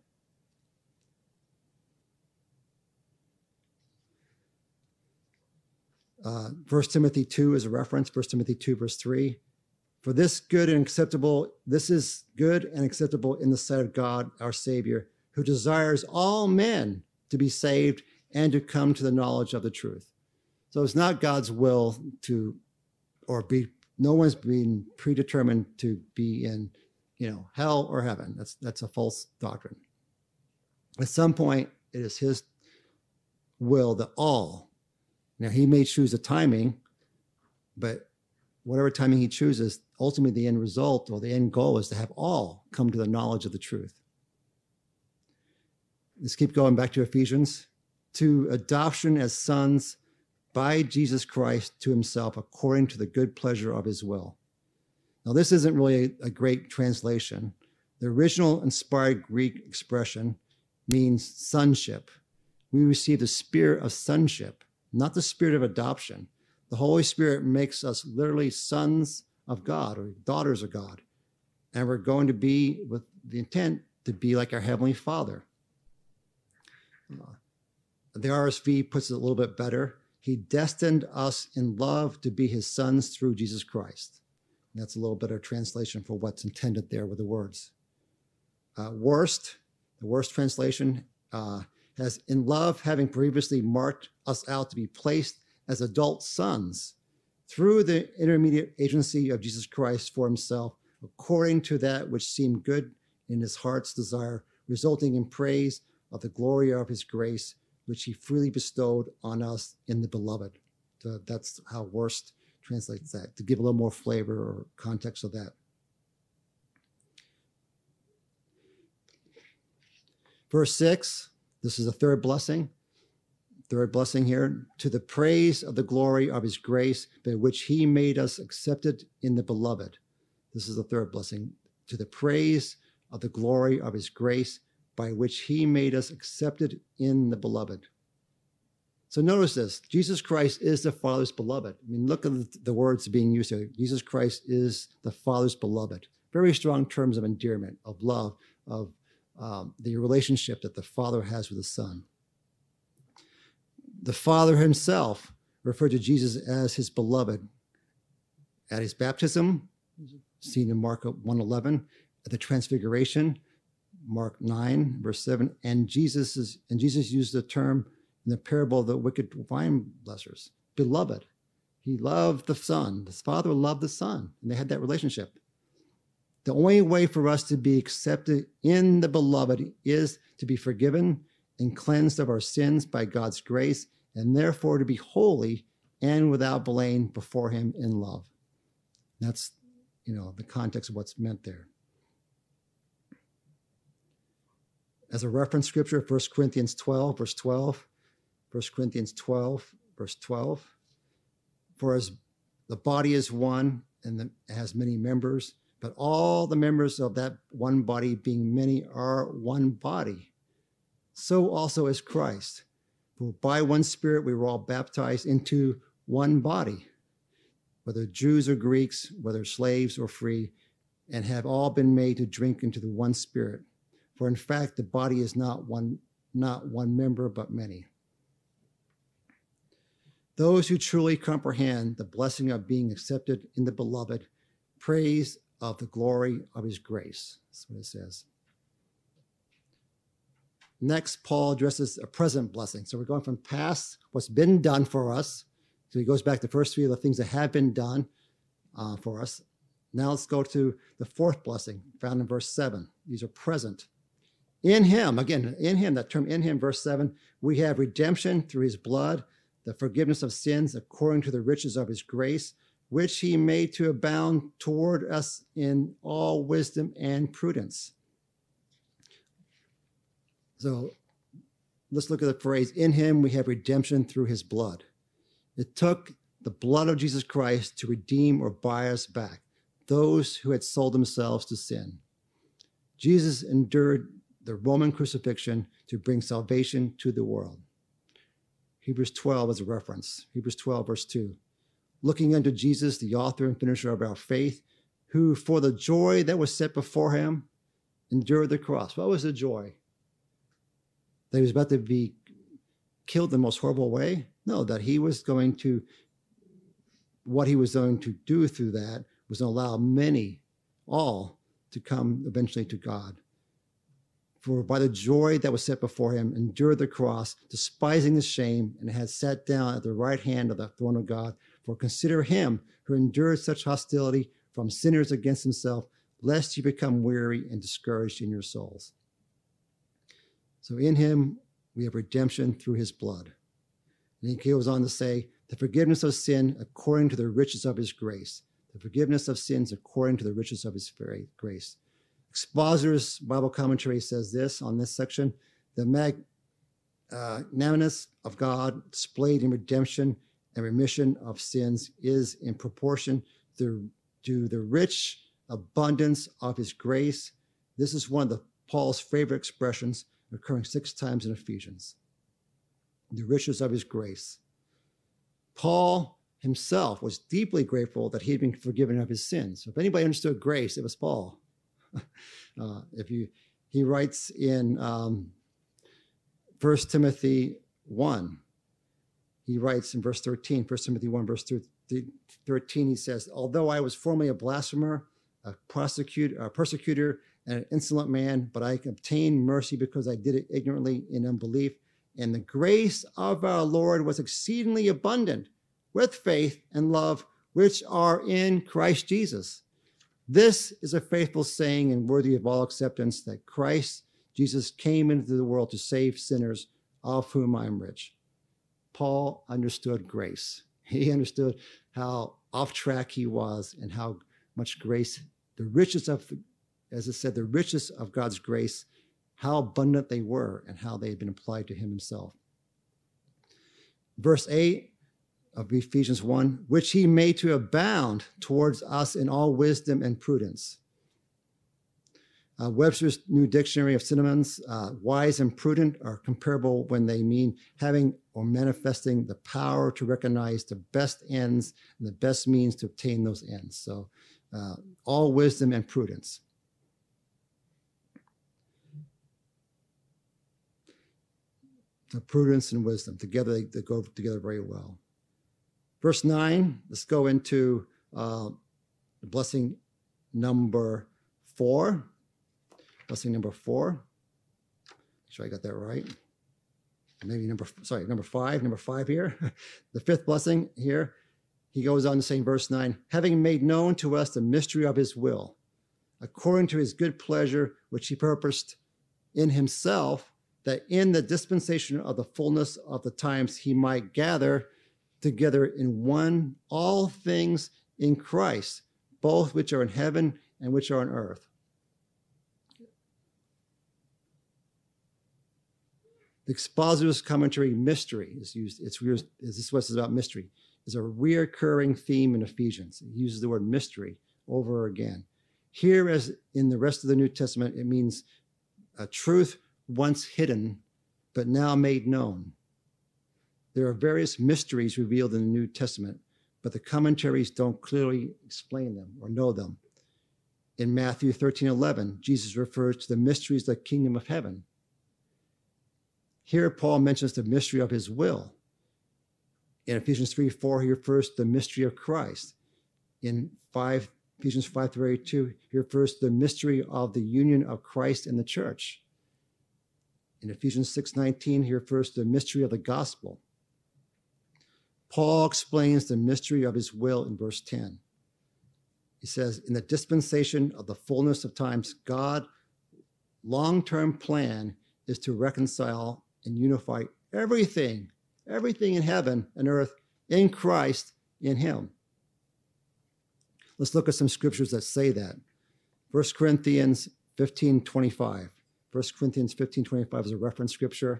Uh, First Timothy two is a reference, First Timothy two, verse three. For this good and acceptable, this is good and acceptable in the sight of God, our Savior, who desires all men to be saved and to come to the knowledge of the truth. So it's not God's will to, or be, no one's being predetermined to be in, you know, hell or heaven. That's, that's a false doctrine. At some point, it is his will that all, now he may choose a timing, but whatever timing he chooses, ultimately the end result or the end goal is to have all come to the knowledge of the truth. Let's keep going back to Ephesians. To adoption as sons by Jesus Christ to himself, according to the good pleasure of his will. Now, this isn't really a, a great translation. The original inspired Greek expression means sonship. We receive the spirit of sonship, not the spirit of adoption. The Holy Spirit makes us literally sons of God or daughters of God. And we're going to be with the intent to be like our Heavenly Father. Uh, the R S V puts it a little bit better. He destined us in love to be his sons through Jesus Christ. And that's a little better translation for what's intended there with the words. Uh, worst, the worst translation uh, has, in love, having previously marked us out to be placed as adult sons through the intermediate agency of Jesus Christ for himself, according to that which seemed good in his heart's desire, resulting in praise of the glory of his grace, which he freely bestowed on us in the beloved. So that's how Worst translates that, to give a little more flavor or context of that. Verse six, this is the third blessing. Third blessing here, to the praise of the glory of his grace, by which he made us accepted in the beloved. This is the third blessing, to the praise of the glory of his grace, by which he made us accepted in the beloved. So notice this, Jesus Christ is the Father's beloved. I mean, look at the words being used here. Jesus Christ is the Father's beloved. Very strong terms of endearment, of love, of um, the relationship that the Father has with the Son. The Father himself referred to Jesus as his beloved at his baptism, seen in Mark one eleven, at the transfiguration, Mark nine, verse seven, and Jesus is, and Jesus used the term in the parable of the wicked vine dressers, beloved. He loved the Son. The Father loved the Son, and they had that relationship. The only way for us to be accepted in the beloved is to be forgiven and cleansed of our sins by God's grace, and therefore to be holy and without blame before him in love. That's, you know, the context of what's meant there. As a reference scripture, First Corinthians twelve, verse twelve. First Corinthians twelve, verse twelve. For as The body is one and the, it has many members, but all the members of that one body, being many, are one body. So also is Christ. For by one Spirit we were all baptized into one body, whether Jews or Greeks, whether slaves or free, and have all been made to drink into the one Spirit. For in fact, the body is not one, not one member, but many. Those who truly comprehend the blessing of being accepted in the beloved praise of the glory of his grace. That's what it says. Next, Paul addresses a present blessing. So we're going from past, what's been done for us. So he goes back to the first three of the things that have been done uh, for us. Now let's go to the fourth blessing found in verse seven. These are present. In him, again, in him, that term in him, verse seven, we have redemption through his blood, the forgiveness of sins according to the riches of his grace, which he made to abound toward us in all wisdom and prudence. So let's look at the phrase, in him we have redemption through his blood. It took the blood of Jesus Christ to redeem or buy us back, those who had sold themselves to sin. Jesus endured the Roman crucifixion to bring salvation to the world. Hebrews twelve is a reference. Hebrews twelve, verse two. Looking unto Jesus, the author and finisher of our faith, who for the joy that was set before him endured the cross. What was the joy? That he was about to be killed in the most horrible way? No, that he was going to, what he was going to do through that was to allow many, all, to come eventually to God. For by the joy that was set before him, endured the cross, despising the shame, and had sat down at the right hand of the throne of God. For consider him who endured such hostility from sinners against himself, lest you become weary and discouraged in your souls. So in him we have redemption through his blood. And he goes on to say, the forgiveness of sin according to the riches of his grace. The forgiveness of sins according to the riches of his grace. Expositor's Bible Commentary says this on this section: the magnanimous of God displayed in redemption and remission of sins is in proportion to, to the rich abundance of his grace. This is one of the, Paul's favorite expressions, occurring six times in Ephesians. The riches of his grace. Paul himself was deeply grateful that he had been forgiven of his sins. So if anybody understood grace, it was Paul. Uh, if you, he writes in um, First Timothy one, he writes in verse thirteen, First Timothy one, verse thirteen, he says, although I was formerly a blasphemer, a, prosecutor, a persecutor, and an insolent man, but I obtained mercy because I did it ignorantly in unbelief. And the grace of our Lord was exceedingly abundant with faith and love, which are in Christ Jesus. This is a faithful saying and worthy of all acceptance, that Christ Jesus came into the world to save sinners, of whom I am rich. Paul understood grace. He understood how off track he was and how much grace, the riches of, as it said, the riches of God's grace, how abundant they were and how they had been applied to him himself. Verse eight of Ephesians one, which he made to abound towards us in all wisdom and prudence. Uh, Webster's New Dictionary of Synonyms, uh, wise and prudent are comparable when they mean having or manifesting the power to recognize the best ends and the best means to obtain those ends. So uh, all wisdom and prudence. So prudence and wisdom, together they, they go together very well. Verse nine, let's go into uh, blessing number four. Blessing number four. Make sure I got that right. Maybe number, sorry, number five, number five here. The fifth blessing here, he goes on to say in verse nine, having made known to us the mystery of his will, according to his good pleasure, which he purposed in himself, that in the dispensation of the fullness of the times he might gather together in one all things in Christ, both which are in heaven and which are on earth. The Expositor's Commentary, mystery, is used. It's used. This is what it's about mystery. is a reoccurring theme in Ephesians. It uses the word mystery over again. Here, as in the rest of the New Testament, it means a truth once hidden, but now made known. There are various mysteries revealed in the New Testament, but the commentaries don't clearly explain them or know them. In Matthew thirteen eleven, Jesus refers to the mysteries of the kingdom of heaven. Here, Paul mentions the mystery of his will. In Ephesians three four, he refers to the mystery of Christ. In five, Ephesians five thirty-two, he refers to the mystery of the union of Christ and the church. In Ephesians six nineteen, he refers to the mystery of the gospel. Paul explains the mystery of his will in verse ten. He says, in the dispensation of the fullness of times, God's long-term plan is to reconcile and unify everything, everything in heaven and earth in Christ, in him. Let's look at some scriptures that say that. First Corinthians fifteen twenty-five. First Corinthians fifteen twenty-five is a reference scripture.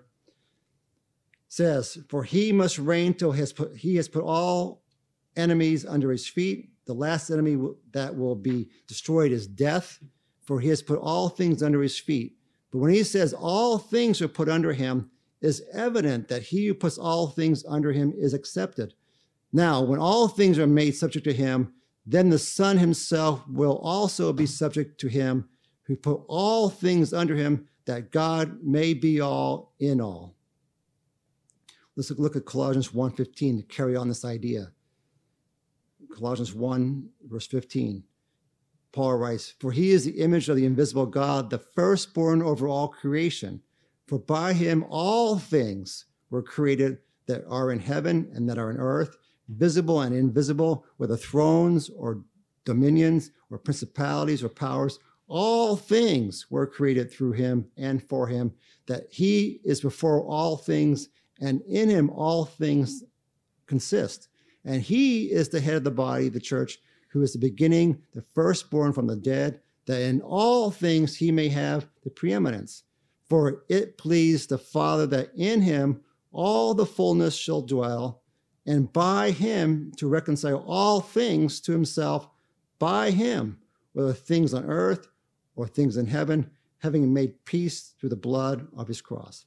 Says, for he must reign till his put, he has put all enemies under his feet. The last enemy w- that will be destroyed is death, for he has put all things under his feet. But when he says all things are put under him, it is evident that he who puts all things under him is accepted. Now, when all things are made subject to him, then the Son himself will also be subject to him who put all things under him, that God may be all in all. Let's look at Colossians one fifteen to carry on this idea. Colossians one, verse fifteen. Paul writes, for he is the image of the invisible God, the firstborn over all creation. For by him all things were created that are in heaven and that are in earth, visible and invisible, whether thrones or dominions or principalities or powers. All things were created through him and for him, that he is before all things, and in him all things consist. And he is the head of the body, the church, who is the beginning, the firstborn from the dead, that in all things he may have the preeminence. For it pleased the Father that in him all the fullness shall dwell, and by him to reconcile all things to himself, by him, whether things on earth or things in heaven, having made peace through the blood of his cross.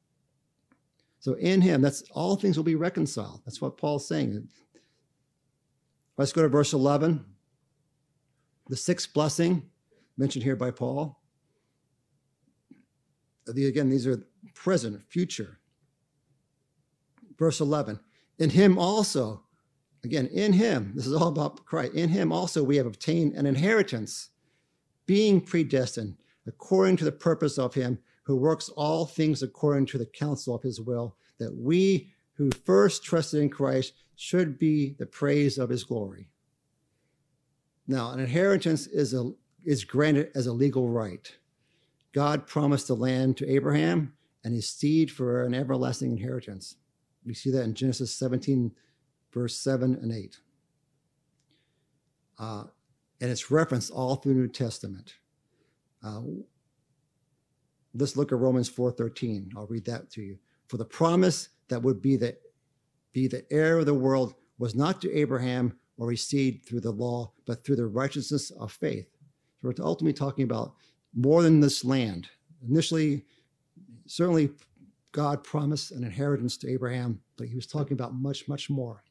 So in him, that's all things will be reconciled. That's what Paul's saying. Let's go to verse eleven. The sixth blessing mentioned here by Paul. Again, these are present, future. Verse eleven. In him also, again, in him, this is all about Christ. In him also we have obtained an inheritance, being predestined according to the purpose of him who works all things according to the counsel of his will, that we who first trusted in Christ should be the praise of his glory. Now, an inheritance is, a, is granted as a legal right. God promised the land to Abraham and his seed for an everlasting inheritance. We see that in Genesis seventeen, verse seven and eight. Uh, and it's referenced all through the New Testament. Uh, let's look at Romans four thirteen. I'll read that to you. For the promise that would be the, be the heir of the world was not to Abraham or his seed through the law, but through the righteousness of faith. So we're ultimately talking about more than this land. Initially, certainly God promised an inheritance to Abraham, but he was talking about much, much more.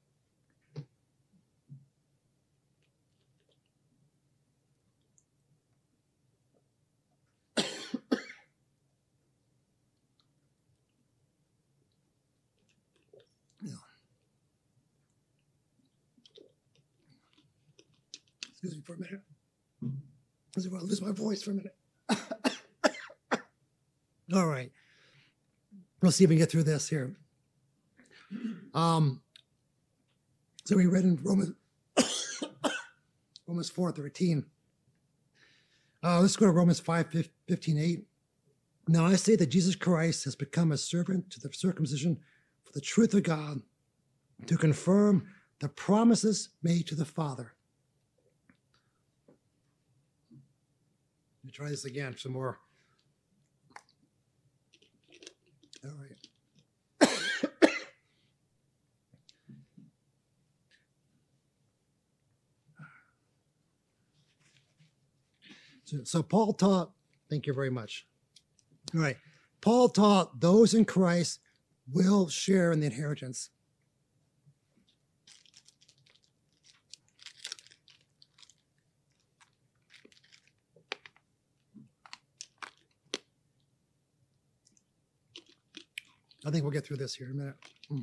Excuse me for a minute. I want to lose my voice for a minute. All right. We'll see if we can get through this here. Um, so we read in Romans, Romans four thirteen. Uh, let's go to Romans five fifteen eight. Now I say that Jesus Christ has become a servant to the circumcision for the truth of God, to confirm the promises made to the Father. Let me try this again, some more. All right. So, so Paul taught, thank you very much. All right. Paul taught those in Christ will share in the inheritance. I think we'll get through this here in a minute. Mm.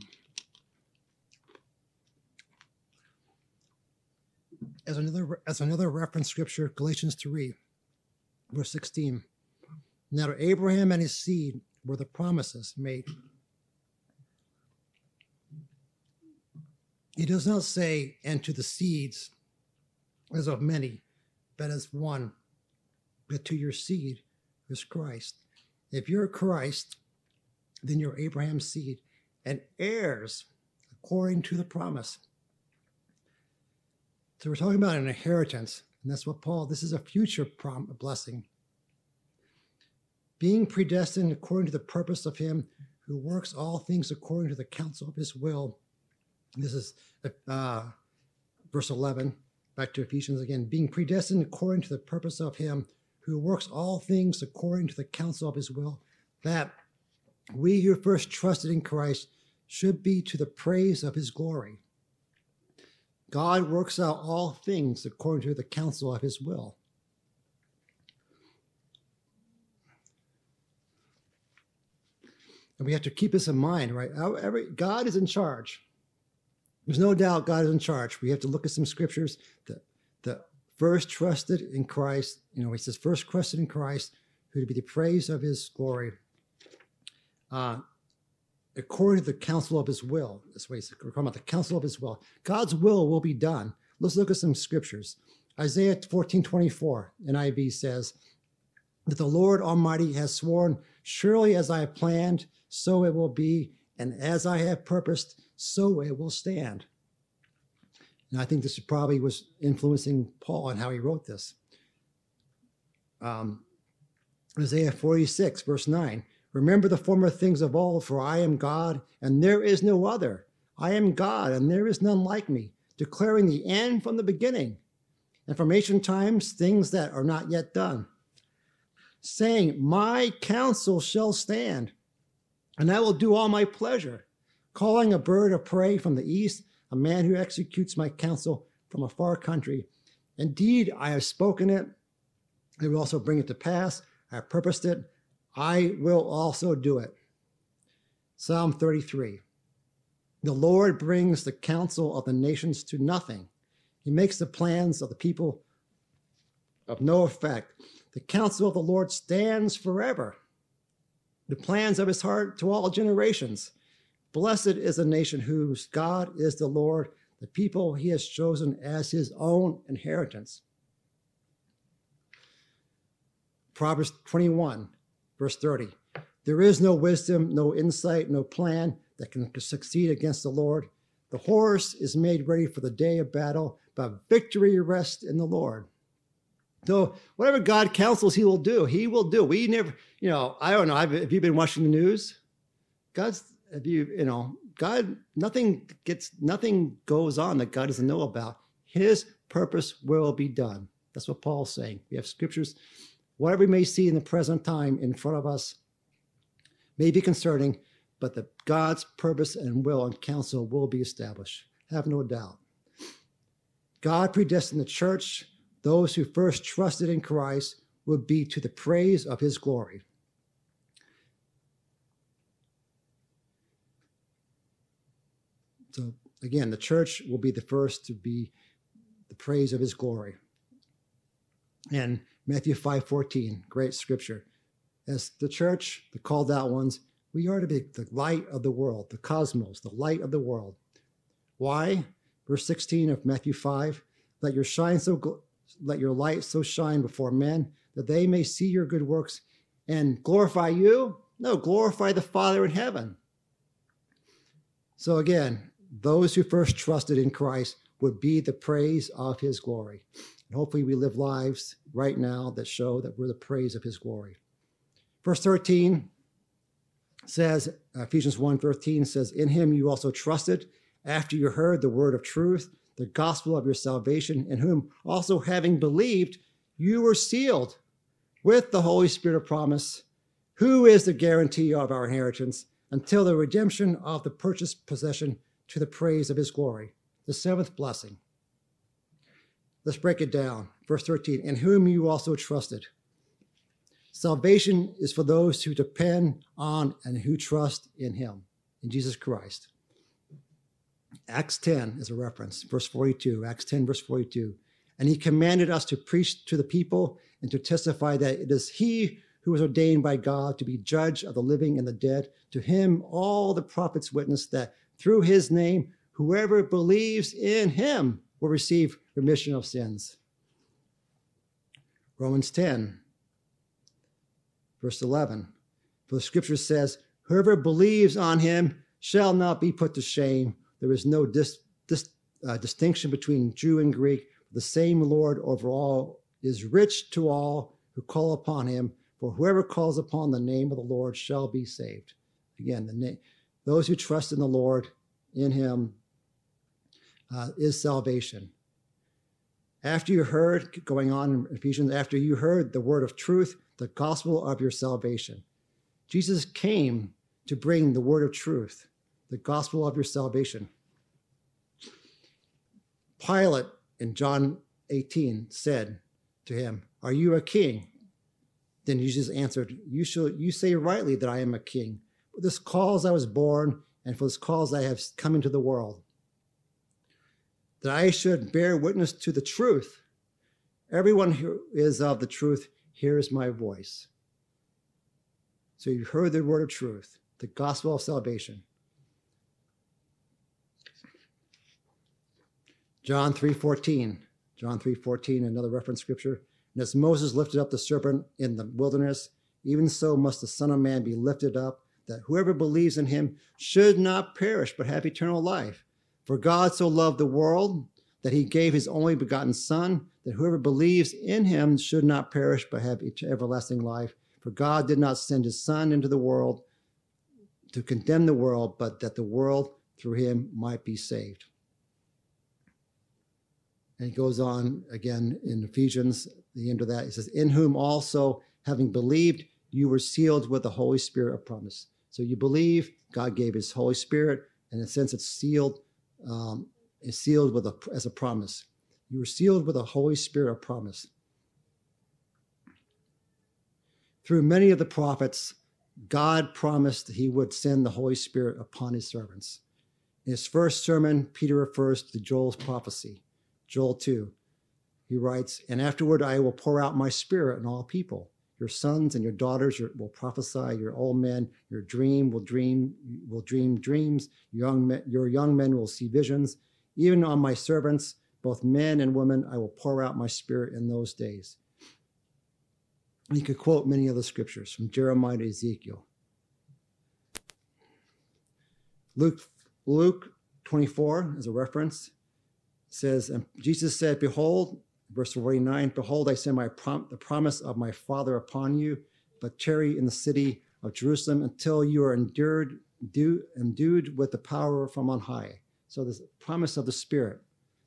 As another, as another reference scripture, Galatians three, verse sixteen. Now to Abraham and his seed were the promises made. He does not say, and to the seeds as of many, but as one, but to your seed is Christ. If you're Christ, then you're Abraham's seed and heirs according to the promise. So we're talking about an inheritance, and that's what Paul, this is a future prom, blessing. Being predestined according to the purpose of him who works all things according to the counsel of his will. This is uh, verse eleven, back to Ephesians again. Being predestined according to the purpose of him who works all things according to the counsel of his will, that we who first trusted in Christ should be to the praise of his glory. God works out all things according to the counsel of his will. And we have to keep this in mind, right? Every, God is in charge. There's no doubt God is in charge. We have to look at some scriptures that, that first trusted in Christ. You know, he says, first trusted in Christ, who to be the praise of his glory, uh, according to the counsel of his will. That's what he's talking about, the counsel of his will. God's will will be done. Let's look at some scriptures. Isaiah fourteen twenty-four, N I V says, that the Lord Almighty has sworn, surely as I have planned, so it will be, and as I have purposed, so it will stand. And I think this probably was influencing Paul and how he wrote this. Um, Isaiah forty-six, verse nine, remember the former things of old, for I am God, and there is no other. I am God, and there is none like me, declaring the end from the beginning, and from ancient times things that are not yet done, saying, my counsel shall stand, and I will do all my pleasure, calling a bird of prey from the east, a man who executes my counsel from a far country. Indeed, I have spoken it. I will also bring it to pass. I have purposed it. I will also do it. Psalm thirty-three. The Lord brings the counsel of the nations to nothing. He makes the plans of the people of no effect. The counsel of the Lord stands forever, the plans of his heart to all generations. Blessed is the nation whose God is the Lord, the people he has chosen as his own inheritance. Proverbs twenty-one, verse thirty. There is no wisdom, no insight, no plan that can succeed against the Lord. The horse is made ready for the day of battle, but victory rests in the Lord. So whatever God counsels, he will do. He will do. We never, you know, I don't know. Have, have you been watching the news? God's, have you, you know, God, nothing gets, nothing goes on that God doesn't know about. His purpose will be done. That's what Paul's saying. We have scriptures. Whatever we may see in the present time in front of us may be concerning, but that God's purpose and will and counsel will be established. Have no doubt. God predestined the church. Those who first trusted in Christ would be to the praise of his glory. So again, the church will be the first to be the praise of his glory. And Matthew five fourteen, great scripture. As the church, the called out ones, we are to be the light of the world, the cosmos, the light of the world. Why? Verse sixteen of Matthew five, let your shine so gl- let your light so shine before men that they may see your good works and glorify you. No, glorify the Father in heaven. So again, those who first trusted in Christ would be the praise of his glory. And hopefully we live lives right now that show that we're the praise of his glory. Verse thirteen says, Ephesians one thirteen says, in him you also trusted after you heard the word of truth, the gospel of your salvation, in whom also having believed, you were sealed with the Holy Spirit of promise, who is the guarantee of our inheritance until the redemption of the purchased possession to the praise of his glory. The seventh blessing. Let's break it down. Verse thirteen, in whom you also trusted. Salvation is for those who depend on and who trust in him, in Jesus Christ. Acts ten is a reference, verse forty-two, Acts ten, verse forty-two. And he commanded us to preach to the people and to testify that it is he who was ordained by God to be judge of the living and the dead. To him all the prophets witness that through his name, whoever believes in him will receive remission of sins. Romans ten, verse eleven. For the scripture says, whoever believes on him shall not be put to shame. There is no dis, dis, uh, distinction between Jew and Greek. The same Lord over all is rich to all who call upon him. For whoever calls upon the name of the Lord shall be saved. Again, the name, those who trust in the Lord, in him, uh, is salvation. After you heard, going on in Ephesians, after you heard the word of truth, the gospel of your salvation. Jesus came to bring the word of truth, the gospel of your salvation. Pilate in John eighteen said to him, are you a king? Then Jesus answered, you shall, you say rightly that I am a king. For this cause I was born, and for this cause I have come into the world, that I should bear witness to the truth. Everyone who is of the truth hears my voice. So you heard the word of truth, the gospel of salvation. John three fourteen, John three fourteen, another reference scripture. And as Moses lifted up the serpent in the wilderness, even so must the Son of Man be lifted up, that whoever believes in him should not perish, but have eternal life. For God so loved the world that he gave his only begotten Son, that whoever believes in him should not perish, but have everlasting life. For God did not send his Son into the world to condemn the world, but that the world through him might be saved. And he goes on again in Ephesians, the end of that. He says, in whom also, having believed, you were sealed with the Holy Spirit of promise. So you believe, God gave his Holy Spirit, and in a sense it's sealed, um, it's sealed with a, as a promise. You were sealed with a Holy Spirit of promise. Through many of the prophets, God promised he would send the Holy Spirit upon his servants. In his first sermon, Peter refers to Joel's prophecy. Joel two, he writes, and afterward I will pour out my spirit on all people. Your sons and your daughters will prophesy, your old men, your dream will dream, will dream dreams, your young, men, your young men will see visions. Even on my servants, both men and women, I will pour out my spirit in those days. And you could quote many of the scriptures from Jeremiah to Ezekiel. Luke, Luke twenty-four is a reference. Says, and Jesus said, behold, verse forty-nine, behold, I send my prom- the promise of my Father upon you, but tarry in the city of Jerusalem until you are endured, do, endued with the power from on high. So this promise of the Spirit.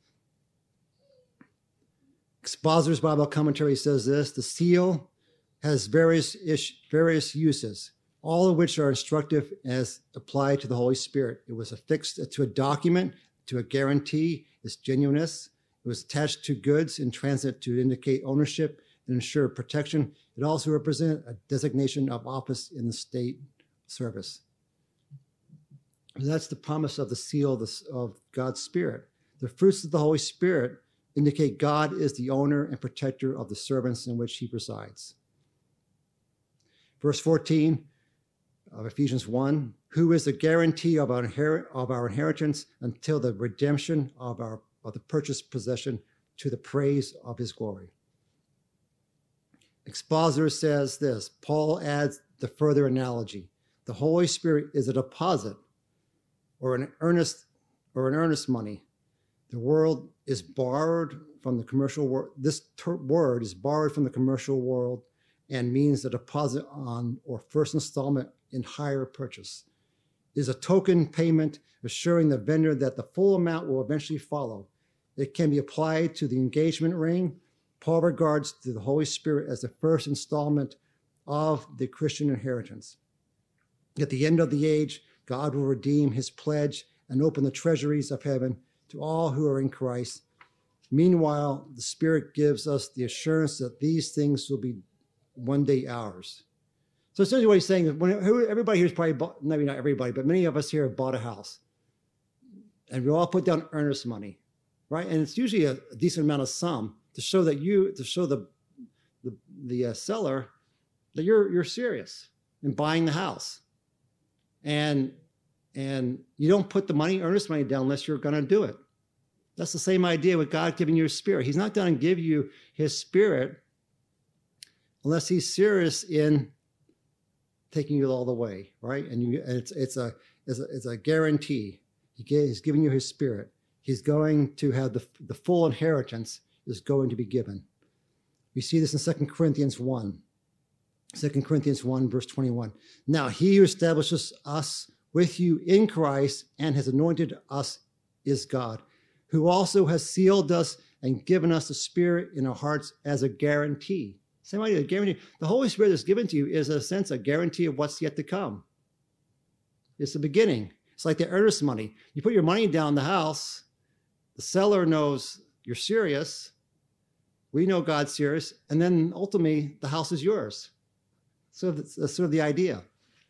Expositor's Bible Commentary says this, the seal has various, ish, various uses, all of which are instructive as applied to the Holy Spirit. It was affixed to a document, to a guarantee, its genuineness. It was attached to goods in transit to indicate ownership and ensure protection. It also represented a designation of office in the state service. And that's the promise of the seal of God's Spirit. The fruits of the Holy Spirit indicate God is the owner and protector of the servants in which he resides. Verse fourteen of Ephesians one, who is the guarantee of our, inher- of our inheritance until the redemption of our of the purchased possession to the praise of his glory. Expositor says this, Paul adds the further analogy. The Holy Spirit is a deposit or an earnest or an earnest money. The world is borrowed from the commercial world. This ter- word is borrowed from the commercial world and means a deposit on or first installment in hire purchase. It is a token payment assuring the vendor that the full amount will eventually follow. It can be applied to the engagement ring Paul regards the Holy Spirit as the first installment of the Christian inheritance. At the end of the age, God will redeem his pledge and open the treasuries of heaven to all who are in Christ. Meanwhile, the Spirit gives us the assurance that these things will be one day ours. So essentially what he's saying is, when everybody here's probably bought, maybe not everybody, but many of us here have bought a house. And we all put down earnest money, right? And it's usually a, a decent amount of sum to show that you, to show the the, the uh, seller that you're you're serious in buying the house. And and you don't put the money, earnest money down unless you're going to do it. That's the same idea with God giving you his Spirit. He's not going to give you his Spirit unless he's serious in taking you all the way, right? And you, and it's it's a it's a, it's a guarantee. He gave, he's giving you his Spirit. He's going to have the the full inheritance is going to be given. We see this in Second Corinthians one. Second Corinthians one, verse twenty-one. Now he who establishes us with you in Christ and has anointed us is God, who also has sealed us and given us the Spirit in our hearts as a guarantee. Same idea, a guarantee. The Holy Spirit that's given to you is, in a sense, a guarantee of what's yet to come. It's the beginning. It's like the earnest money. You put your money down the house, the seller knows you're serious. We know God's serious. And then ultimately, the house is yours. So that's, that's sort of the idea.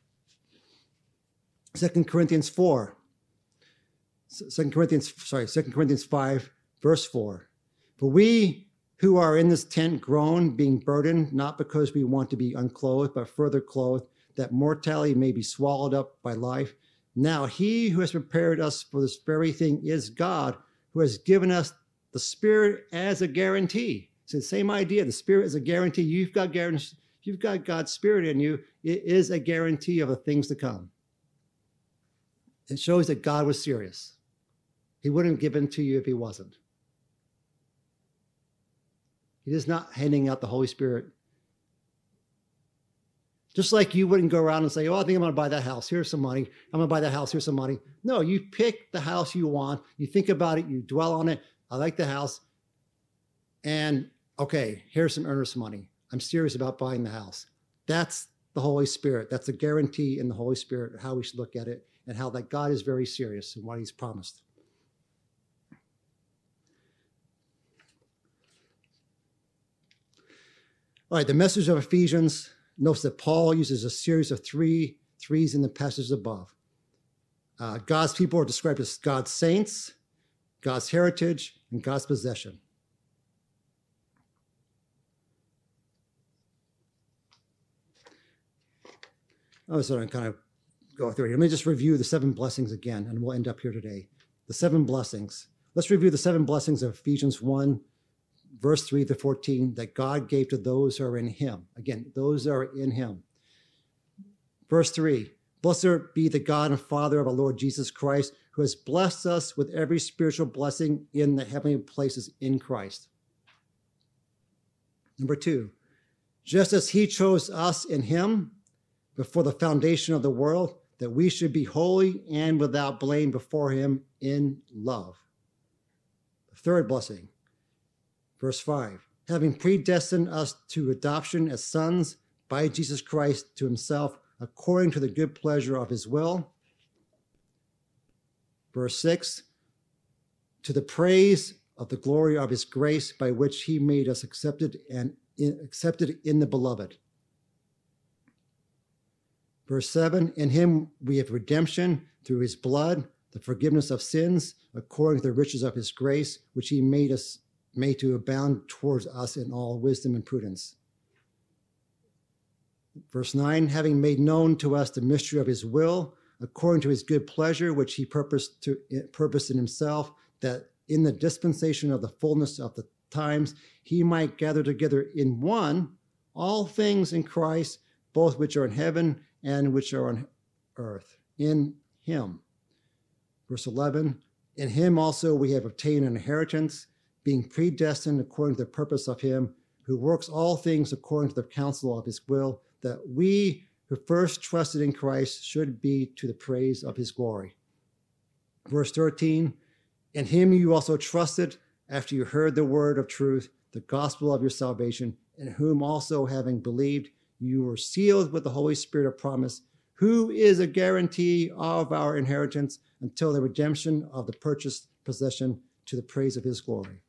Second Corinthians four. Second Corinthians, sorry, Second Corinthians five, verse four. For we who are in this tent groan, being burdened, not because we want to be unclothed, but further clothed, that mortality may be swallowed up by life. Now he who has prepared us for this very thing is God, who has given us the Spirit as a guarantee. It's the same idea. The Spirit is a guarantee. You've got guarantee. You've got God's Spirit in you. It is a guarantee of the things to come. It shows that God was serious. He wouldn't have given to you if he wasn't. He is not handing out the Holy Spirit. Just like you wouldn't go around and say, oh, I think I'm going to buy that house. Here's some money. I'm going to buy that house. Here's some money. No, you pick the house you want. You think about it. You dwell on it. I like the house. And okay, here's some earnest money. I'm serious about buying the house. That's the Holy Spirit. That's a guarantee in the Holy Spirit, how we should look at it and how that God is very serious in what he's promised. All right, the message of Ephesians notes that Paul uses a series of three threes in the passages above. Uh, God's people are described as God's saints, God's heritage, and God's possession. Oh, so I'm kind of go through here. Let me just review the seven blessings again, and we'll end up here today. The seven blessings. Let's review the seven blessings of Ephesians one, verse three to fourteen, that God gave to those who are in him. Again, those that are in him. Verse three, blessed be the God and Father of our Lord Jesus Christ, who has blessed us with every spiritual blessing in the heavenly places in Christ. Number two, just as he chose us in him before the foundation of the world, that we should be holy and without blame before him in love. The third blessing, verse five, having predestined us to adoption as sons by Jesus Christ to himself, according to the good pleasure of his will. Verse six, to the praise of the glory of his grace, by which he made us accepted and in, accepted in the beloved. Verse seven, in him we have redemption through his blood, the forgiveness of sins, according to the riches of his grace, which he made us made to abound towards us in all wisdom and prudence. Verse nine, having made known to us the mystery of his will, according to his good pleasure, which he purposed to purposed in himself, that in the dispensation of the fullness of the times, he might gather together in one all things in Christ, both which are in heaven and which are on earth, in him. Verse eleven, in him also we have obtained an inheritance, being predestined according to the purpose of him who works all things according to the counsel of his will, that we who first trusted in Christ should be to the praise of his glory. Verse thirteen, in him you also trusted after you heard the word of truth, the gospel of your salvation, in whom also having believed, you were sealed with the Holy Spirit of promise, who is a guarantee of our inheritance until the redemption of the purchased possession to the praise of his glory.